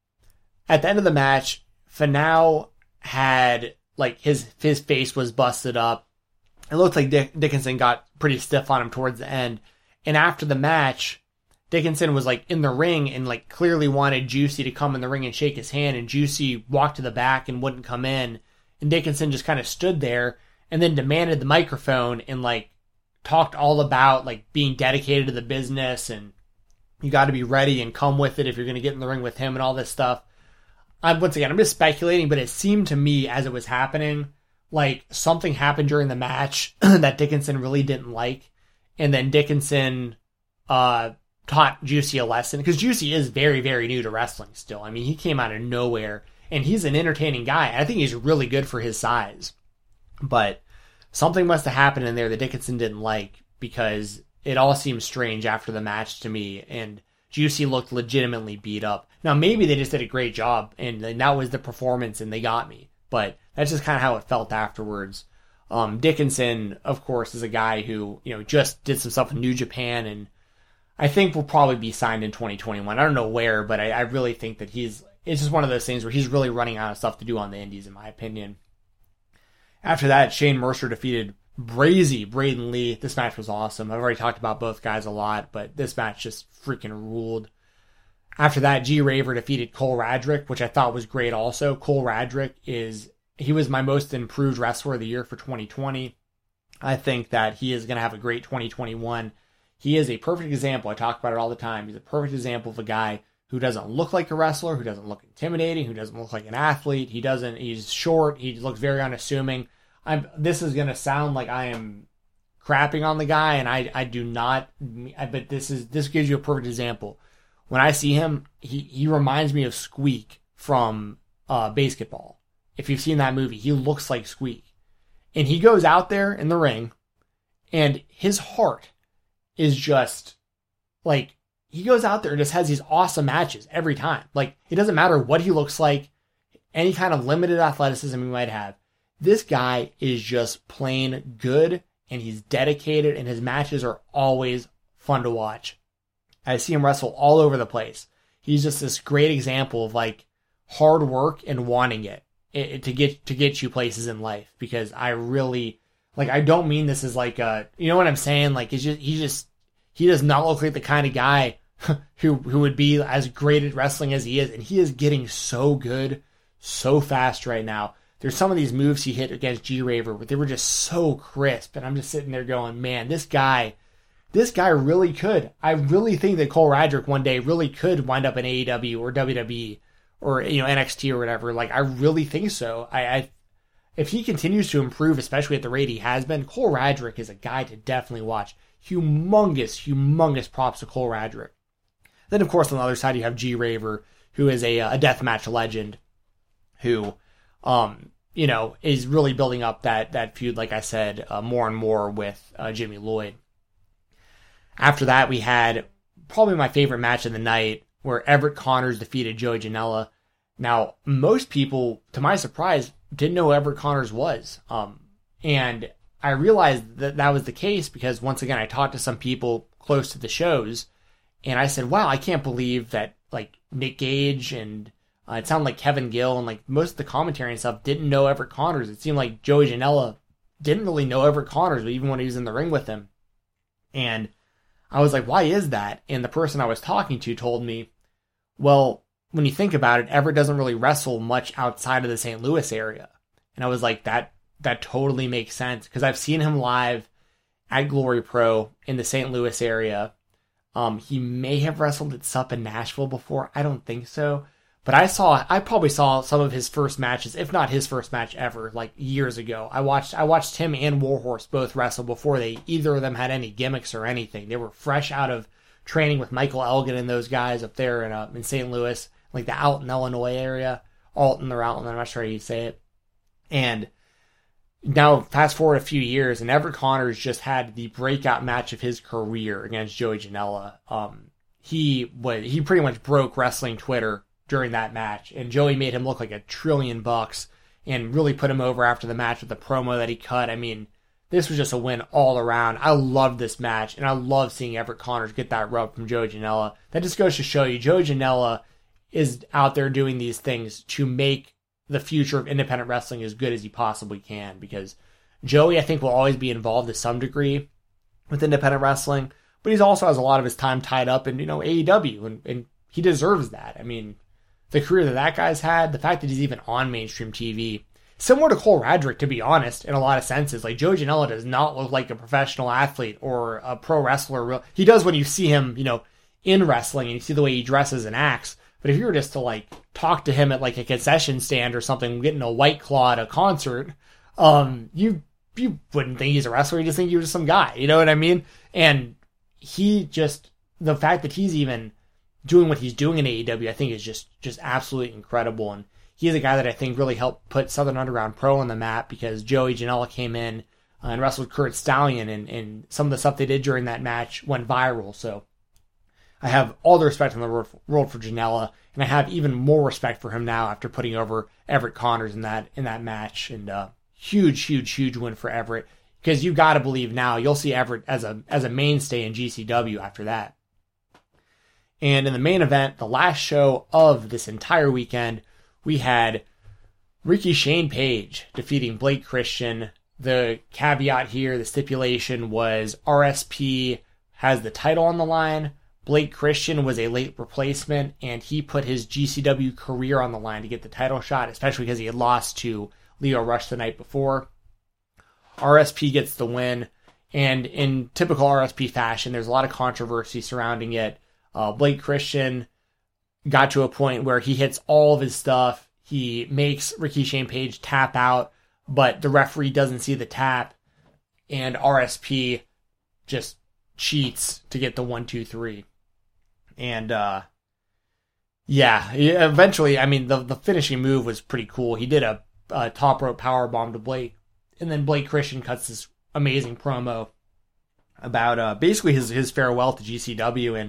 at the end of the match, Finau had, like, his his face was busted up. It looked like Dick, Dickinson got pretty stiff on him towards the end. And after the match, Dickinson was, like, in the ring and, like, clearly wanted Juicy to come in the ring and shake his hand. And Juicy walked to the back and wouldn't come in. And Dickinson just kind of stood there and then demanded the microphone and, like, talked all about, like, being dedicated to the business and you got to be ready and come with it if you're going to get in the ring with him and all this stuff. I'm, once again, I'm just speculating, but it seemed to me as it was happening, like something happened during the match that Dickinson really didn't like. And then Dickinson uh, taught Juicy a lesson, because Juicy is very, very new to wrestling still. I mean, he came out of nowhere and he's an entertaining guy. I think he's really good for his size. But something must have happened in there that Dickinson didn't like, because it all seemed strange after the match to me, and Juicy looked legitimately beat up. Now, maybe they just did a great job, and that was the performance, and they got me. But that's just kind of how it felt afterwards. Um, Dickinson, of course, is a guy who, you know, just did some stuff in New Japan, and I think will probably be signed in twenty twenty-one. I don't know where, but I, I really think that he's, it's just one of those things where he's really running out of stuff to do on the indies, in my opinion. After that, Shane Mercer defeated Brazy Braden Lee. This match was awesome. I've already talked about both guys a lot, but this match just freaking ruled. After that, G Raver defeated Cole Radrick, which I thought was great also. Cole Radrick is, he was my most improved wrestler of the year for twenty twenty. I think that he is going to have a great twenty twenty-one. He is a perfect example. I talk about it all the time. He's a perfect example of a guy who doesn't look like a wrestler, who doesn't look intimidating, who doesn't look like an athlete. He doesn't, he's short. He looks very unassuming. I'm, this is going to sound like I am crapping on the guy, and I, I do not, but this is, this gives you a perfect example. When I see him, he, he reminds me of Squeak from uh, Basketball. If you've seen that movie, he looks like Squeak. And he goes out there in the ring, and his heart is just, like, he goes out there and just has these awesome matches every time. Like, it doesn't matter what he looks like, any kind of limited athleticism he might have. This guy is just plain good, and he's dedicated, and his matches are always fun to watch. I see him wrestle all over the place. He's just this great example of like hard work and wanting it, it to get to get you places in life. Because I really like I don't mean this as like a you know what I'm saying. Like it's just he just he does not look like the kind of guy who who would be as great at wrestling as he is, and he is getting so good so fast right now. There's some of these moves he hit against G-Raver, but they were just so crisp, and I'm just sitting there going, man, this guy. This guy really could. I really think that Cole Radrick one day really could wind up in A E W or W W E or you know N X T or whatever. Like I really think so. I, I if he continues to improve, especially at the rate he has been, Cole Radrick is a guy to definitely watch. Humongous, humongous props to Cole Radrick. Then of course on the other side you have G-Raver, who is a a deathmatch legend, who um you know is really building up that that feud. Like I said, uh, more and more with uh, Jimmy Lloyd. After that, we had probably my favorite match of the night, where Everett Connors defeated Joey Janela. Now, most people, to my surprise, didn't know who Everett Connors was. Um, and I realized that that was the case because, once again, I talked to some people close to the shows, and I said, wow, I can't believe that, like, Nick Gage and uh, it sounded like Kevin Gill and, like, most of the commentary and stuff didn't know Everett Connors. It seemed like Joey Janela didn't really know Everett Connors, even when he was in the ring with him. And I was like, why is that? And the person I was talking to told me, well, when you think about it, Everett doesn't really wrestle much outside of the Saint Louis area. And I was like, that that totally makes sense. Because I've seen him live at Glory Pro in the Saint Louis area. Um, he may have wrestled at S U P in Nashville before. I don't think so. But I saw, I probably saw some of his first matches, if not his first match ever, like years ago. I watched, I watched him and Warhorse both wrestle before they, either of them had any gimmicks or anything. They were fresh out of training with Michael Elgin and those guys up there in, uh, in Saint Louis, like the Alton, Illinois area. Alton or Alton, I'm not sure how you say it. And now, fast forward a few years, and Everett Connors just had the breakout match of his career against Joey Janela. Um, he was, he pretty much broke wrestling Twitter during that match, and Joey made him look like a trillion bucks and really put him over after the match with the promo that he cut. I mean, this was just a win all around. I loved this match, and I love seeing Everett Connors get that rub from Joey Janela. That just goes to show you, Joey Janela is out there doing these things to make the future of independent wrestling as good as he possibly can, because Joey, I think, will always be involved to some degree with independent wrestling, but he also has a lot of his time tied up in, you know, A E W, and, and he deserves that. I mean, the career that that guy's had, the fact that he's even on mainstream T V, similar to Cole Radrick, to be honest, in a lot of senses. Like, Joey Janela does not look like a professional athlete or a pro wrestler. He does when you see him, you know, in wrestling and you see the way he dresses and acts. But if you were just to, like, talk to him at, like, a concession stand or something, getting a White Claw at a concert, um, you you wouldn't think he's a wrestler. You just think he was some guy. You know what I mean? And he just, the fact that he's even doing what he's doing in A E W, I think is just, just absolutely incredible. And he's a guy that I think really helped put Southern Underground Pro on the map, because Joey Janela came in uh, and wrestled Kurt Stallion, and, and some of the stuff they did during that match went viral. So I have all the respect in the world for Janela, and I have even more respect for him now after putting over Everett Connors in that in that match. And uh, huge, huge, huge win for Everett, because you got to believe now you'll see Everett as a as a mainstay in G C W after that. And in the main event, the last show of this entire weekend, we had Ricky Shane Page defeating Blake Christian. The caveat here, the stipulation was R S P has the title on the line. Blake Christian was a late replacement, and he put his G C W career on the line to get the title shot, especially because he had lost to Leo Rush the night before. R S P gets the win, and in typical R S P fashion, there's a lot of controversy surrounding it. Uh, Blake Christian got to a point where he hits all of his stuff. He makes Ricky Shane Page tap out, but the referee doesn't see the tap, and R S P just cheats to get the one, two, three. And, uh, yeah, eventually, I mean, the, the finishing move was pretty cool. He did a, a top rope powerbomb to Blake, and then Blake Christian cuts this amazing promo about uh, basically his, his farewell to G C W and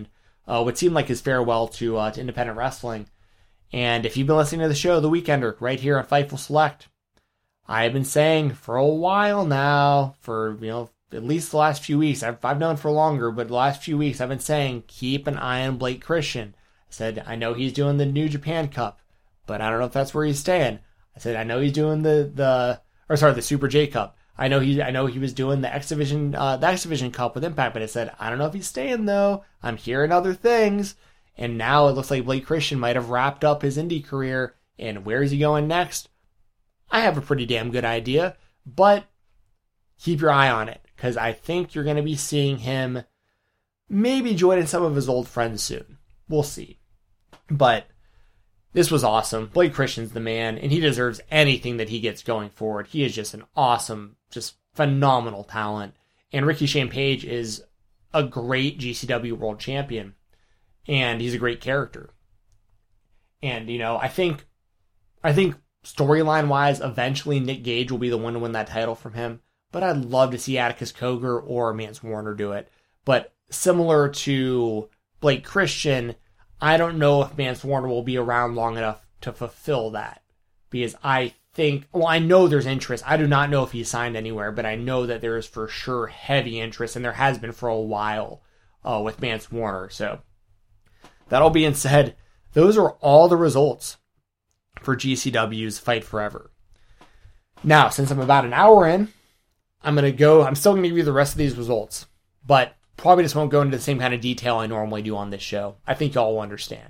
uh, what seemed like his farewell to, uh, to independent wrestling. And if you've been listening to the show, The Weekender, right here on Fightful Select, I have been saying for a while now, for, you know, at least the last few weeks, I've, I've known for longer, but the last few weeks I've been saying, keep an eye on Blake Christian. I said, I know he's doing the New Japan Cup, but I don't know if that's where he's staying. I said, I know he's doing the, the or sorry, the Super J Cup. I know he I know he was doing the X Division, uh, the X Division Cup with Impact, but I said, I don't know if he's staying though. I'm hearing other things. And now it looks like Blake Christian might have wrapped up his indie career. And where is he going next? I have a pretty damn good idea, but keep your eye on it, because I think you're going to be seeing him maybe joining some of his old friends soon. We'll see. But this was awesome. Blake Christian's the man, and he deserves anything that he gets going forward. He is just an awesome, just phenomenal talent. And Ricky Shane Page is a great G C W World Champion, and he's a great character. And, you know, I think, I think storyline-wise, eventually Nick Gage will be the one to win that title from him. But I'd love to see Atticus Cogar or Mance Warner do it. But similar to Blake Christian, I don't know if Mance Warner will be around long enough to fulfill that. Because I think, well, I know there's interest. I do not know if he's signed anywhere, but I know that there is for sure heavy interest, and there has been for a while uh, with Mance Warner. So, that all being said, those are all the results for G C W's Fight Forever. Now, since I'm about an hour in, I'm going to go, I'm still going to give you the rest of these results, but probably just won't go into the same kind of detail I normally do on this show. I think y'all will understand.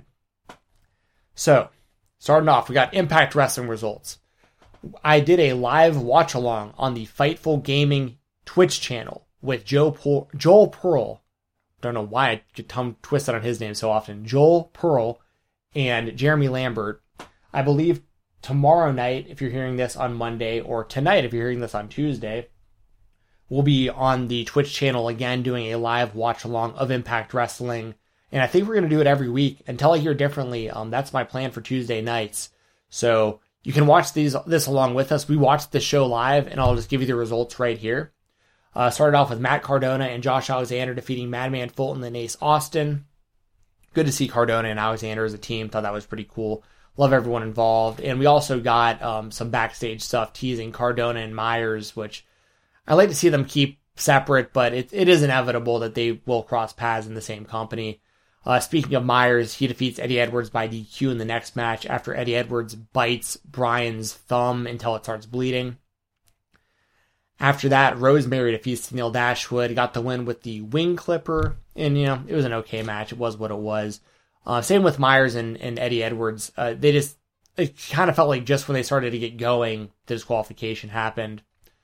So, starting off, we got Impact Wrestling results. I did a live watch-along on the Fightful Gaming Twitch channel with Joe Pur- Joel Pearl. Don't know why I get tongue twisted on his name so often. Joel Pearl and Jeremy Lambert. I believe tomorrow night, if you're hearing this on Monday, or tonight, if you're hearing this on Tuesday, we'll be on the Twitch channel again doing a live watch-along of Impact Wrestling. And I think we're going to do it every week until I hear differently. Um, that's my plan for Tuesday nights. So you can watch these this along with us. We watched the show live, and I'll just give you the results right here. Uh, started off with Matt Cardona and Josh Alexander defeating Madman Fulton and Ace Austin. Good to see Cardona and Alexander as a team. Thought that was pretty cool. Love everyone involved. And we also got um, some backstage stuff teasing Cardona and Myers, which I like to see them keep separate, but it, it is inevitable that they will cross paths in the same company. Uh, speaking of Myers, he defeats Eddie Edwards by D Q in the next match after Eddie Edwards bites Brian's thumb until it starts bleeding. After that, Rosemary defeats Neil Dashwood, got the win with the wing clipper, and, you know, it was an okay match. It was what it was. Uh, same with Myers and, and Eddie Edwards. Uh, they just, it kind of felt like just when they started to get going, the disqualification happened.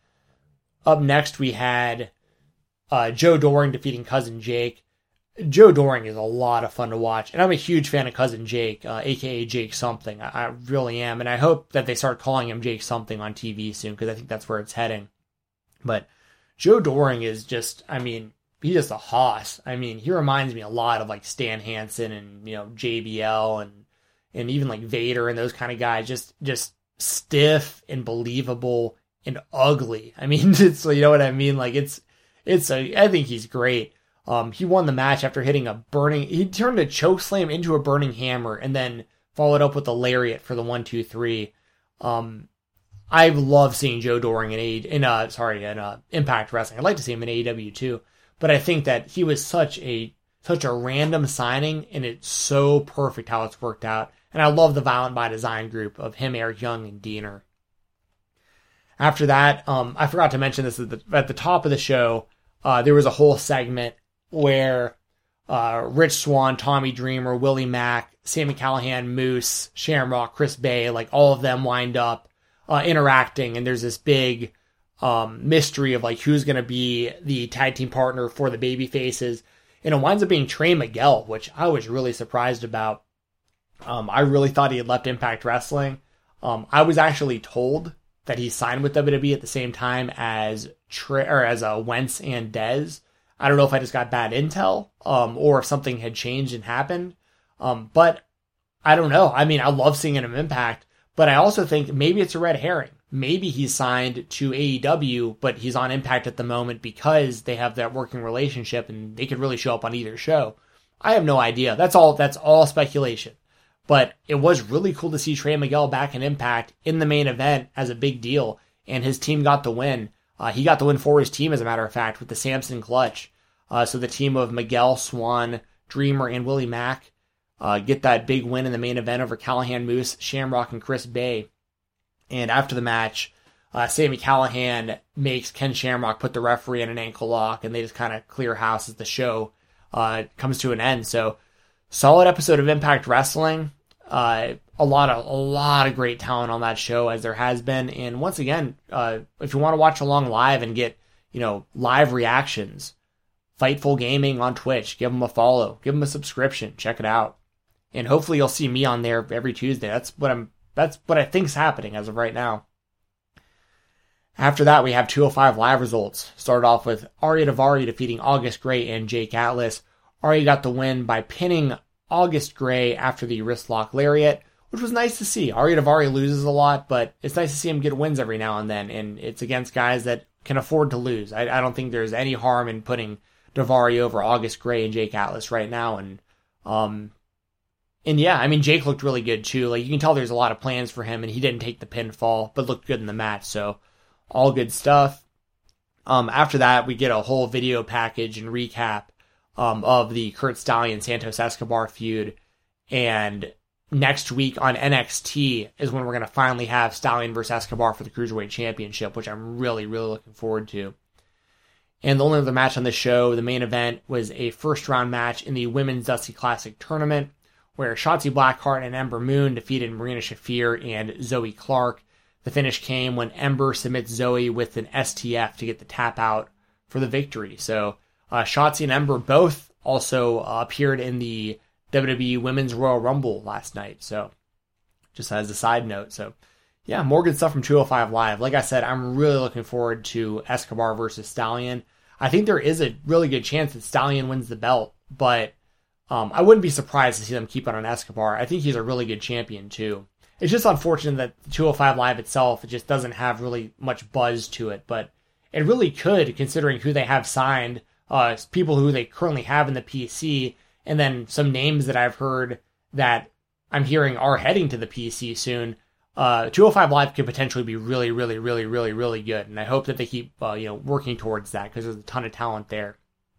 Up next, we had uh, Joe Doring defeating Cousin Jake. Joe Doring is a lot of fun to watch, and I'm a huge fan of Cousin Jake, uh, a k a. Jake Something. I, I really am, and I hope that they start calling him Jake Something on T V soon, because I think that's where it's heading. But Joe Doring is just, I mean, he's just a hoss. I mean, he reminds me a lot of like Stan Hansen and, you know, J B L and and even like Vader and those kind of guys. Just just stiff and believable and ugly. I mean, it's, you know what I mean? Like it's it's a, I think he's great. Um, he won the match after hitting a burning. He turned a chokeslam into a burning hammer and then followed up with a lariat for the one, two, three. Um, I love seeing Joe Doring in a in uh sorry in uh, Impact Wrestling. I'd like to see him in A E W too. But I think that he was such a such a random signing, and it's so perfect how it's worked out. And I love the Violent by Design group of him, Eric Young, and Diener. After that, um, I forgot to mention this at the, at the top of the show. Uh, there was a whole segment where uh, Rich Swann, Tommy Dreamer, Willie Mack, Sami Callihan, Moose, Shamrock, Chris Bay, like all of them wind up uh, interacting, and there's this big Um, mystery of like who's going to be the tag team partner for the baby faces, and it winds up being Trey Miguel, which I was really surprised about. Um, I really thought he had left Impact Wrestling. Um, I was actually told that he signed with W W E at the same time as Trey, or as uh, Wentz and Dez. I don't know if I just got bad intel, um, or if something had changed and happened. Um, but I don't know. I mean, I love seeing him Impact, but I also think maybe it's a red herring. Maybe he's signed to A E W, but he's on Impact at the moment because they have that working relationship and they could really show up on either show. I have no idea. That's all, that's all speculation. But it was really cool to see Trey Miguel back in Impact in the main event as a big deal, and his team got the win. Uh, he got the win for his team, as a matter of fact, with the Samson Clutch. Uh, so the team of Miguel, Swan, Dreamer, and Willie Mack uh, get that big win in the main event over Callahan Moose, Shamrock, and Chris Bay. And after the match, uh, Sami Callahan makes Ken Shamrock put the referee in an ankle lock, and they just kind of clear house as the show uh, comes to an end. So solid episode of Impact Wrestling. Uh, a lot of a lot of great talent on that show, as there has been. And once again, uh, if you want to watch along live and get, you know, live reactions, Fightful Gaming on Twitch, give them a follow, give them a subscription, check it out, and hopefully you'll see me on there every Tuesday. That's what I'm. That's what I think's happening as of right now. After that, we have two oh five Live results. Started off with Arya Daivari defeating August Gray and Jake Atlas. Arya got the win by pinning August Gray after the wrist lock lariat, which was nice to see. Arya Daivari loses a lot, but it's nice to see him get wins every now and then, and it's against guys that can afford to lose. I, I don't think there's any harm in putting Daivari over August Gray and Jake Atlas right now, and um, and yeah, I mean, Jake looked really good too. Like, you can tell there's a lot of plans for him, and he didn't take the pinfall, but looked good in the match, so all good stuff. Um, after that, we get a whole video package and recap Um, of the Kurt Stallion Santos Escobar feud, and next week on N X T is when we're going to finally have Stallion versus Escobar for the Cruiserweight Championship, which I'm really, really looking forward to. And the only other match on the show, the main event, was a first round match in the Women's Dusty Classic Tournament, where Shotzi Blackheart and Ember Moon defeated Marina Shafir and Zoe Clark. The finish came when Ember submits Zoe with an S T F to get the tap out for the victory. So Uh, Shotzi and Ember both also uh, appeared in the W W E Women's Royal Rumble last night. So, just as a side note. So, yeah, more good stuff from two oh five Live. Like I said, I'm really looking forward to Escobar versus Stallion. I think there is a really good chance that Stallion wins the belt, but um, I wouldn't be surprised to see them keep it on Escobar. I think he's a really good champion, too. It's just unfortunate that two oh five Live itself, it just doesn't have really much buzz to it, but it really could, considering who they have signed. Uh, people who they currently have in the P C, and then some names that I've heard that I'm hearing are heading to the P C soon. Uh, two oh five Live could potentially be really, really, really, really, really good, and I hope that they keep uh, you know working towards that, because there's a ton of talent there.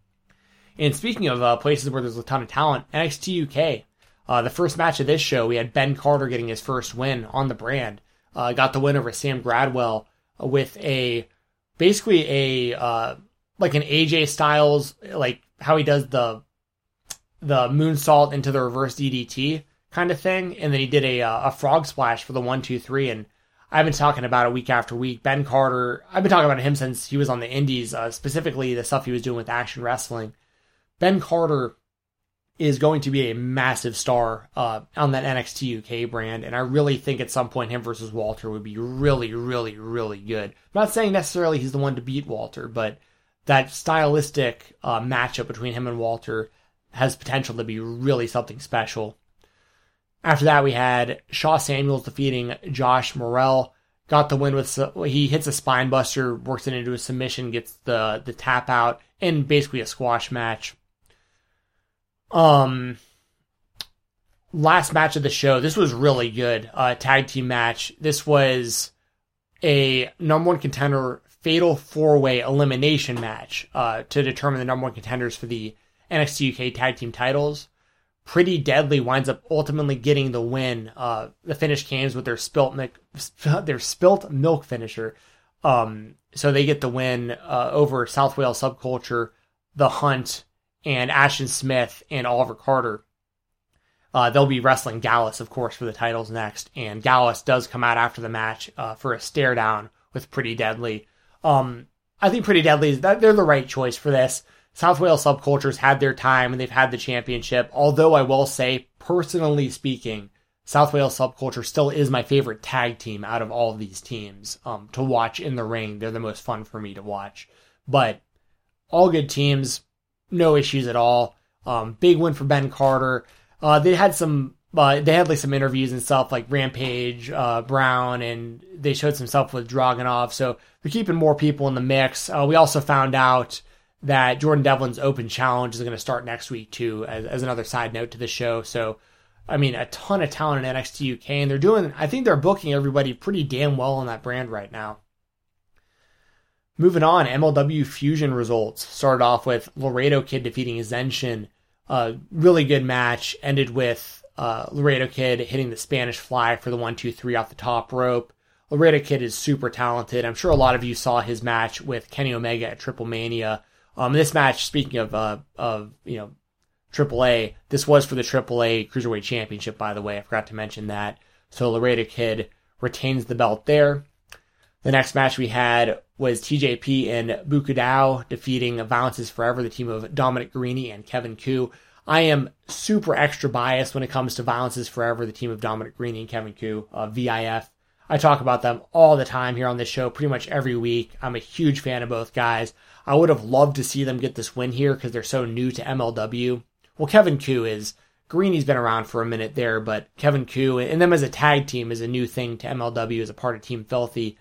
And speaking of uh, places where there's a ton of talent, N X T U K, uh, the first match of this show, we had Ben Carter getting his first win on the brand. Uh, got the win over Sam Gradwell with a basically a uh, like an A J Styles, like how he does the the moonsault into the reverse D D T kind of thing, and then he did a a frog splash for the one, two, three, and I've been talking about it week after week. Ben Carter, I've been talking about him since he was on the Indies, uh, specifically the stuff he was doing with Action Wrestling. Ben Carter is going to be a massive star uh, on that N X T U K brand, and I really think at some point him versus Walter would be really, really, really good. I'm not saying necessarily he's the one to beat Walter, but that stylistic uh, matchup between him and Walter has potential to be really something special. After that, we had Shaw Samuels defeating Josh Morrell. Got the win with, he hits a spine buster, works it into a submission, gets the, the tap out, and basically a squash match. Um, last match of the show, this was really good. Uh, tag team match. This was a number one contender fatal four-way elimination match uh, to determine the number one contenders for the N X T U K tag team titles. Pretty Deadly winds up ultimately getting the win. Uh, the finish came with their spilt milk, their spilt milk finisher. Um, so they get the win uh, over South Wales Subculture, The Hunt, and Ashton Smith and Oliver Carter. Uh, they'll be wrestling Gallus, of course, for the titles next. And Gallus does come out after the match uh, for a stare down with Pretty Deadly. Um, I think Pretty Deadly, is that they're the right choice for this. South Wales Subculture's had their time and they've had the championship. Although I will say, personally speaking, South Wales Subculture still is my favorite tag team out of all of these teams um, to watch in the ring. They're the most fun for me to watch. But all good teams, no issues at all. Um, big win for Ben Carter. Uh, they had some, uh, they had like some interviews and stuff like Rampage, uh, Brown, and they showed some stuff with Dragunov. So they're keeping more people in the mix. Uh, we also found out that Jordan Devlin's Open Challenge is going to start next week too, as, as another side note to the show. So, I mean, a ton of talent in N X T U K, and they're doing, I think they're booking everybody pretty damn well on that brand right now. Moving on, M L W Fusion results. Started off with Laredo Kid defeating Zenshin. Uh, really good match. Ended with uh, Laredo Kid hitting the Spanish Fly for the one two three off the top rope. Laredo Kid is super talented. I'm sure a lot of you saw his match with Kenny Omega at Triple Mania. Um, this match, speaking of, uh, of you know, Triple A, this was for the Triple A Cruiserweight Championship, by the way. I forgot to mention that. So Laredo Kid retains the belt there. The next match we had was T J P and Bukudao defeating Violence is Forever, the team of Dominic Garrini and Kevin Koo. I am super extra biased when it comes to Violence is Forever, the team of Dominic Garrini and Kevin Koo, uh, V I F. I talk about them all the time here on this show, pretty much every week. I'm a huge fan of both guys. I would have loved to see them get this win here because they're so new to M L W. Well, Kevin Koo is, Garini's been around for a minute there, but Kevin Koo and them as a tag team is a new thing to M L W as a part of Team Filthy.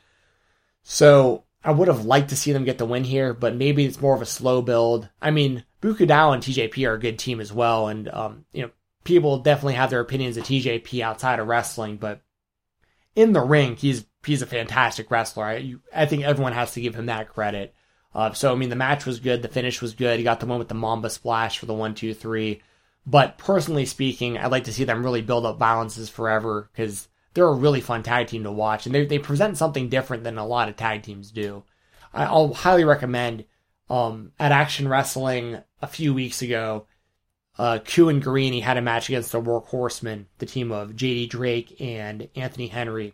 So I would have liked to see them get the win here, but maybe it's more of a slow build. I mean, Bukudao and T J P are a good team as well, and um, you know, people definitely have their opinions of T J P outside of wrestling, but in the ring, he's he's a fantastic wrestler. I, I think everyone has to give him that credit. Uh, so, I mean, the match was good. The finish was good. He got the one with the Mamba Splash for the one, two, three. But personally speaking, I'd like to see them really build up Violence is Forever because they're a really fun tag team to watch. And they they present something different than a lot of tag teams do. I, I'll highly recommend um, at Action Wrestling a few weeks ago, uh, Koo and Garrini had a match against the Workhorsemen, the team of J D Drake and Anthony Henry.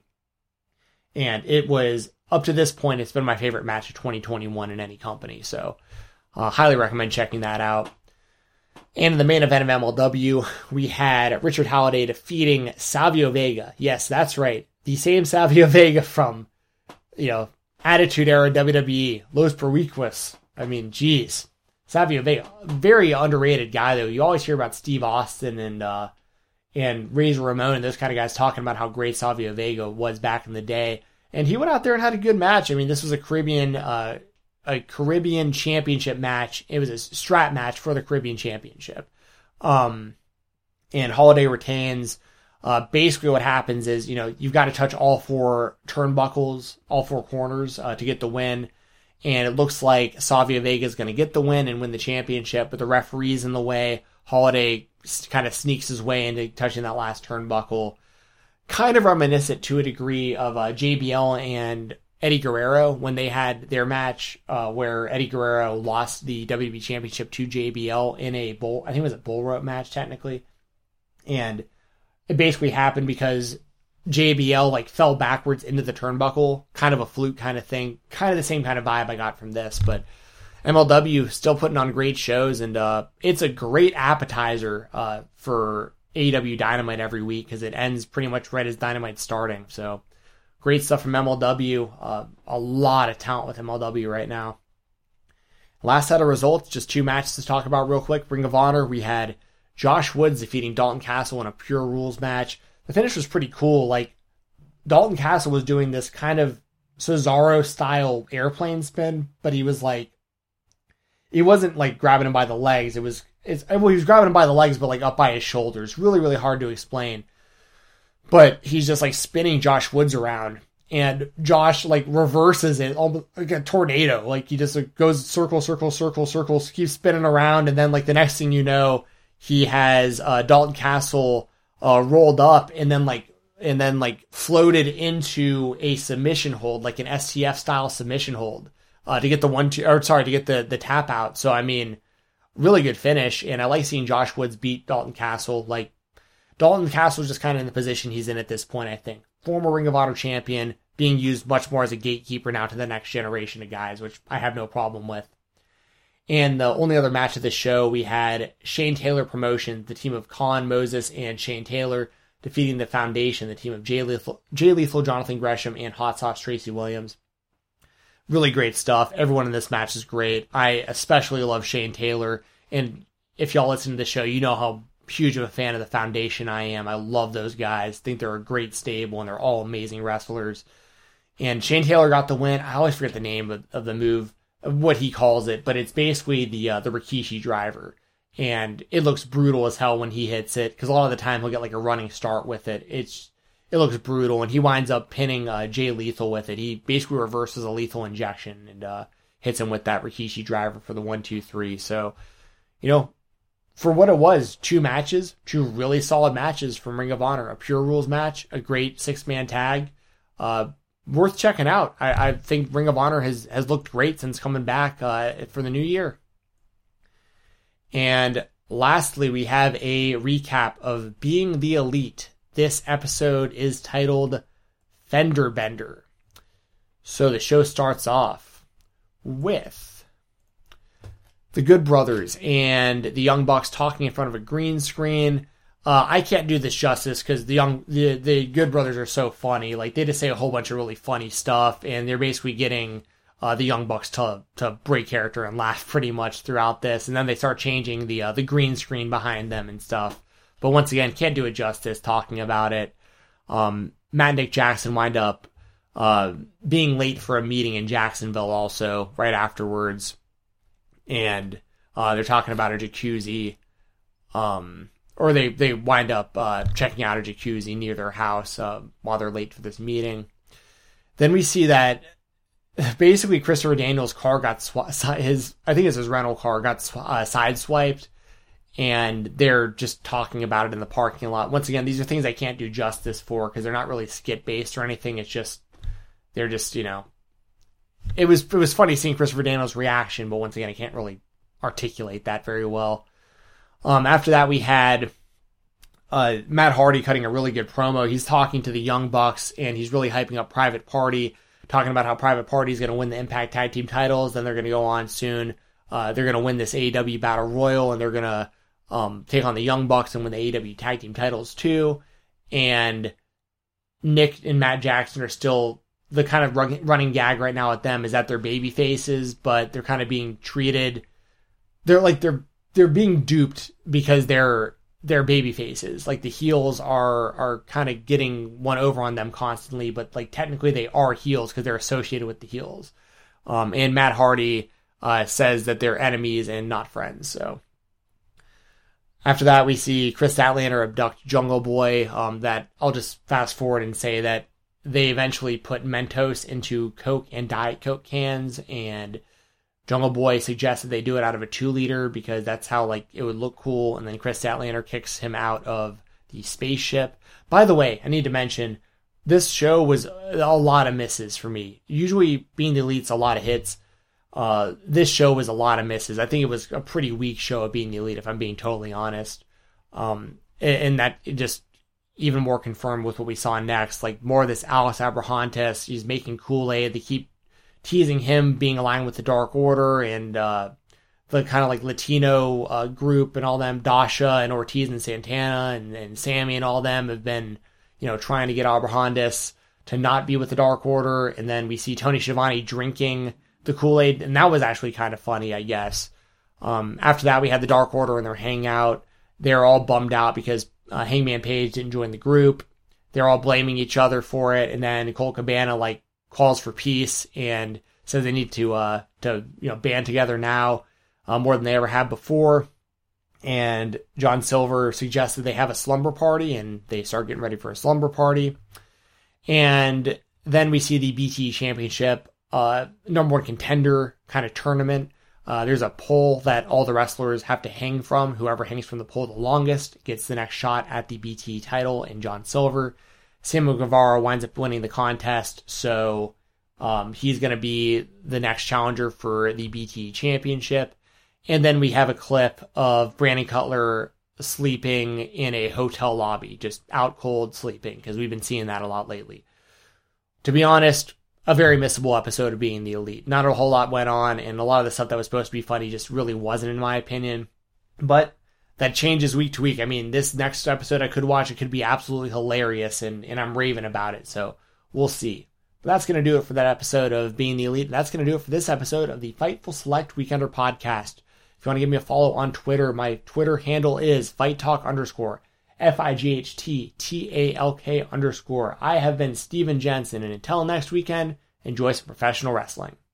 And it was, up to this point, it's been my favorite match of twenty twenty-one in any company. So, uh, highly recommend checking that out. And in the main event of M L W, we had Richard Halliday defeating Savio Vega. Yes, that's right. The same Savio Vega from, you know, Attitude Era W W E. Los Periquis. I mean, geez. Savio Vega, very underrated guy, though. You always hear about Steve Austin and uh, and Razor Ramon and those kind of guys talking about how great Savio Vega was back in the day. And he went out there and had a good match. I mean, this was a Caribbean uh, a Caribbean Championship match. It was a strap match for the Caribbean Championship. Um, and Holiday retains. Uh, basically what happens is, you know, you've got to touch all four turnbuckles, all four corners uh, to get the win. And it looks like Savio Vega is going to get the win and win the championship, but the referee's in the way. Holiday kind of sneaks his way into touching that last turnbuckle. Kind of reminiscent to a degree of uh, J B L and Eddie Guerrero when they had their match uh, where Eddie Guerrero lost the W W E Championship to J B L in a bull, I think it was a bull rope match technically. And it basically happened because J B L like fell backwards into the turnbuckle, kind of a fluke kind of thing, kind of the same kind of vibe I got from this. But M L W still putting on great shows, and uh, it's a great appetizer uh, for A E W Dynamite every week because it ends pretty much right as Dynamite's starting. So great stuff from M L W. Uh, a lot of talent with M L W right now. Last set of results, just two matches to talk about real quick. Ring of Honor, we had Josh Woods defeating Dalton Castle in a Pure Rules match. The finish was pretty cool. Like, Dalton Castle was doing this kind of Cesaro-style airplane spin, but he was like, he wasn't like grabbing him by the legs. It was, it's, well, he was grabbing him by the legs, but like up by his shoulders. Really, really hard to explain. But he's just like spinning Josh Woods around, and Josh like reverses it almost like a tornado. Like he just like, goes circle, circle, circle, circle, keeps spinning around, and then like the next thing you know, he has uh, Dalton Castle uh, rolled up, and then like and then like floated into a submission hold, like an S T F style submission hold, uh, to get the one two, or sorry, to get the the tap out. So I mean, really good finish, and I like seeing Josh Woods beat Dalton Castle. Like, Dalton Castle's just kind of in the position he's in at this point, I think. Former Ring of Honor champion, being used much more as a gatekeeper now to the next generation of guys, which I have no problem with. And the only other match of the show, we had Shane Taylor Promotions, the team of Khan Moses and Shane Taylor, defeating the Foundation, the team of Jay Lethal, Jay Lethal, Jonathan Gresham, and Hot Sauce Tracy Williams. Really great stuff. Everyone in this match is great. I especially love Shane Taylor. And if y'all listen to the show, you know how huge of a fan of the Foundation I am. I love those guys. Think they're a great stable, and they're all amazing wrestlers. And Shane Taylor got the win. I always forget the name of, of the move, what he calls it, but it's basically the uh, the Rikishi driver. And it looks brutal as hell when he hits it, because a lot of the time he'll get like a running start with it. It's It looks brutal, and he winds up pinning uh, Jay Lethal with it. He basically reverses a lethal injection and uh, hits him with that Rikishi driver for the one, two, three. So, you know, for what it was, two matches, two really solid matches from Ring of Honor. A Pure Rules match, a great six-man tag. Uh, worth checking out. I, I think Ring of Honor has, has looked great since coming back uh, for the new year. And lastly, we have a recap of Being the Elite. This episode is titled Fender Bender. So the show starts off with the Good Brothers and the Young Bucks talking in front of a green screen. Uh, I can't do this justice because the young the, the Good Brothers are so funny. Like, they just say a whole bunch of really funny stuff, and they're basically getting uh, the Young Bucks to to break character and laugh pretty much throughout this. And then they start changing the uh, the green screen behind them and stuff. But once again, can't do it justice talking about it. Um, Matt and Nick Jackson wind up uh, being late for a meeting in Jacksonville also, right afterwards. And uh, they're talking about a jacuzzi. Um, or they, they wind up uh, checking out a jacuzzi near their house uh, while they're late for this meeting. Then we see that basically Christopher Daniels' car got, sw- his I think it's his rental car, got sw- uh, sideswiped. And they're just talking about it in the parking lot. Once again, these are things I can't do justice for because they're not really skit-based or anything. It's just, they're just, you know, it was it was funny seeing Christopher Daniels' reaction, but once again, I can't really articulate that very well. Um, after that, we had uh, Matt Hardy cutting a really good promo. He's talking to the Young Bucks, and he's really hyping up Private Party, talking about how Private Party is going to win the Impact Tag Team titles. Then they're going to go on soon. Uh, they're going to win this A E W Battle Royal, and they're going to Um, take on the Young Bucks and win the A E W Tag Team titles too. And Nick and Matt Jackson are still the kind of run, running gag right now at them is that they're baby faces, but they're kind of being treated. They're like they're they're being duped because they're they're baby faces. Like the heels are are kind of getting one over on them constantly, but like technically they are heels because they're associated with the heels. Um, and Matt Hardy uh, says that they're enemies and not friends. So. After that, we see Chris Statlander abduct Jungle Boy. Um, that I'll just fast forward and say that they eventually put Mentos into Coke and Diet Coke cans, and Jungle Boy suggested they do it out of a two liter because that's how like it would look cool. And then Chris Statlander kicks him out of the spaceship. By the way, I need to mention this show was a lot of misses for me. Usually, Being the Elite's a lot of hits. Uh, this show was a lot of misses. I think it was a pretty weak show of Being the Elite, if I'm being totally honest. Um, and, and that just even more confirmed with what we saw next. Like more of this Alex Abrahantes. He's making Kool-Aid. They keep teasing him being aligned with the Dark Order and uh, the kind of like Latino uh, group and all them. Dasha and Ortiz and Santana and, and Sammy and all them have been, you know, trying to get Abrahantes to not be with the Dark Order. And then we see Tony Schiavone drinking the Kool-Aid, and that was actually kind of funny, I guess. Um, after that, we had the Dark Order in their hangout. They're all bummed out because uh, Hangman Page didn't join the group. They're all blaming each other for it, and then Colt Cabana like calls for peace and says they need to uh, to you know band together now uh, more than they ever have before. And John Silver suggested they have a slumber party, and they start getting ready for a slumber party. And then we see the B T Championship. Uh, number one contender kind of tournament. Uh, there's a pole that all the wrestlers have to hang from. Whoever hangs from the pole the longest gets the next shot at the B T title and John Silver. Samuel Guevara winds up winning the contest, so um, he's going to be the next challenger for the B T championship. And then we have a clip of Brandon Cutler sleeping in a hotel lobby, just out cold sleeping, because we've been seeing that a lot lately. To be honest, a very missable episode of Being the Elite. Not a whole lot went on, and a lot of the stuff that was supposed to be funny just really wasn't, in my opinion. But that changes week to week. I mean, this next episode I could watch, it could be absolutely hilarious, and, and I'm raving about it, so we'll see. But that's going to do it for that episode of Being the Elite. That's going to do it for this episode of the Fightful Select Weekender podcast. If you want to give me a follow on Twitter, my Twitter handle is FightTalk underscore. F I G H T T A L K underscore. I have been Steven Jensen, and until next weekend, enjoy some professional wrestling.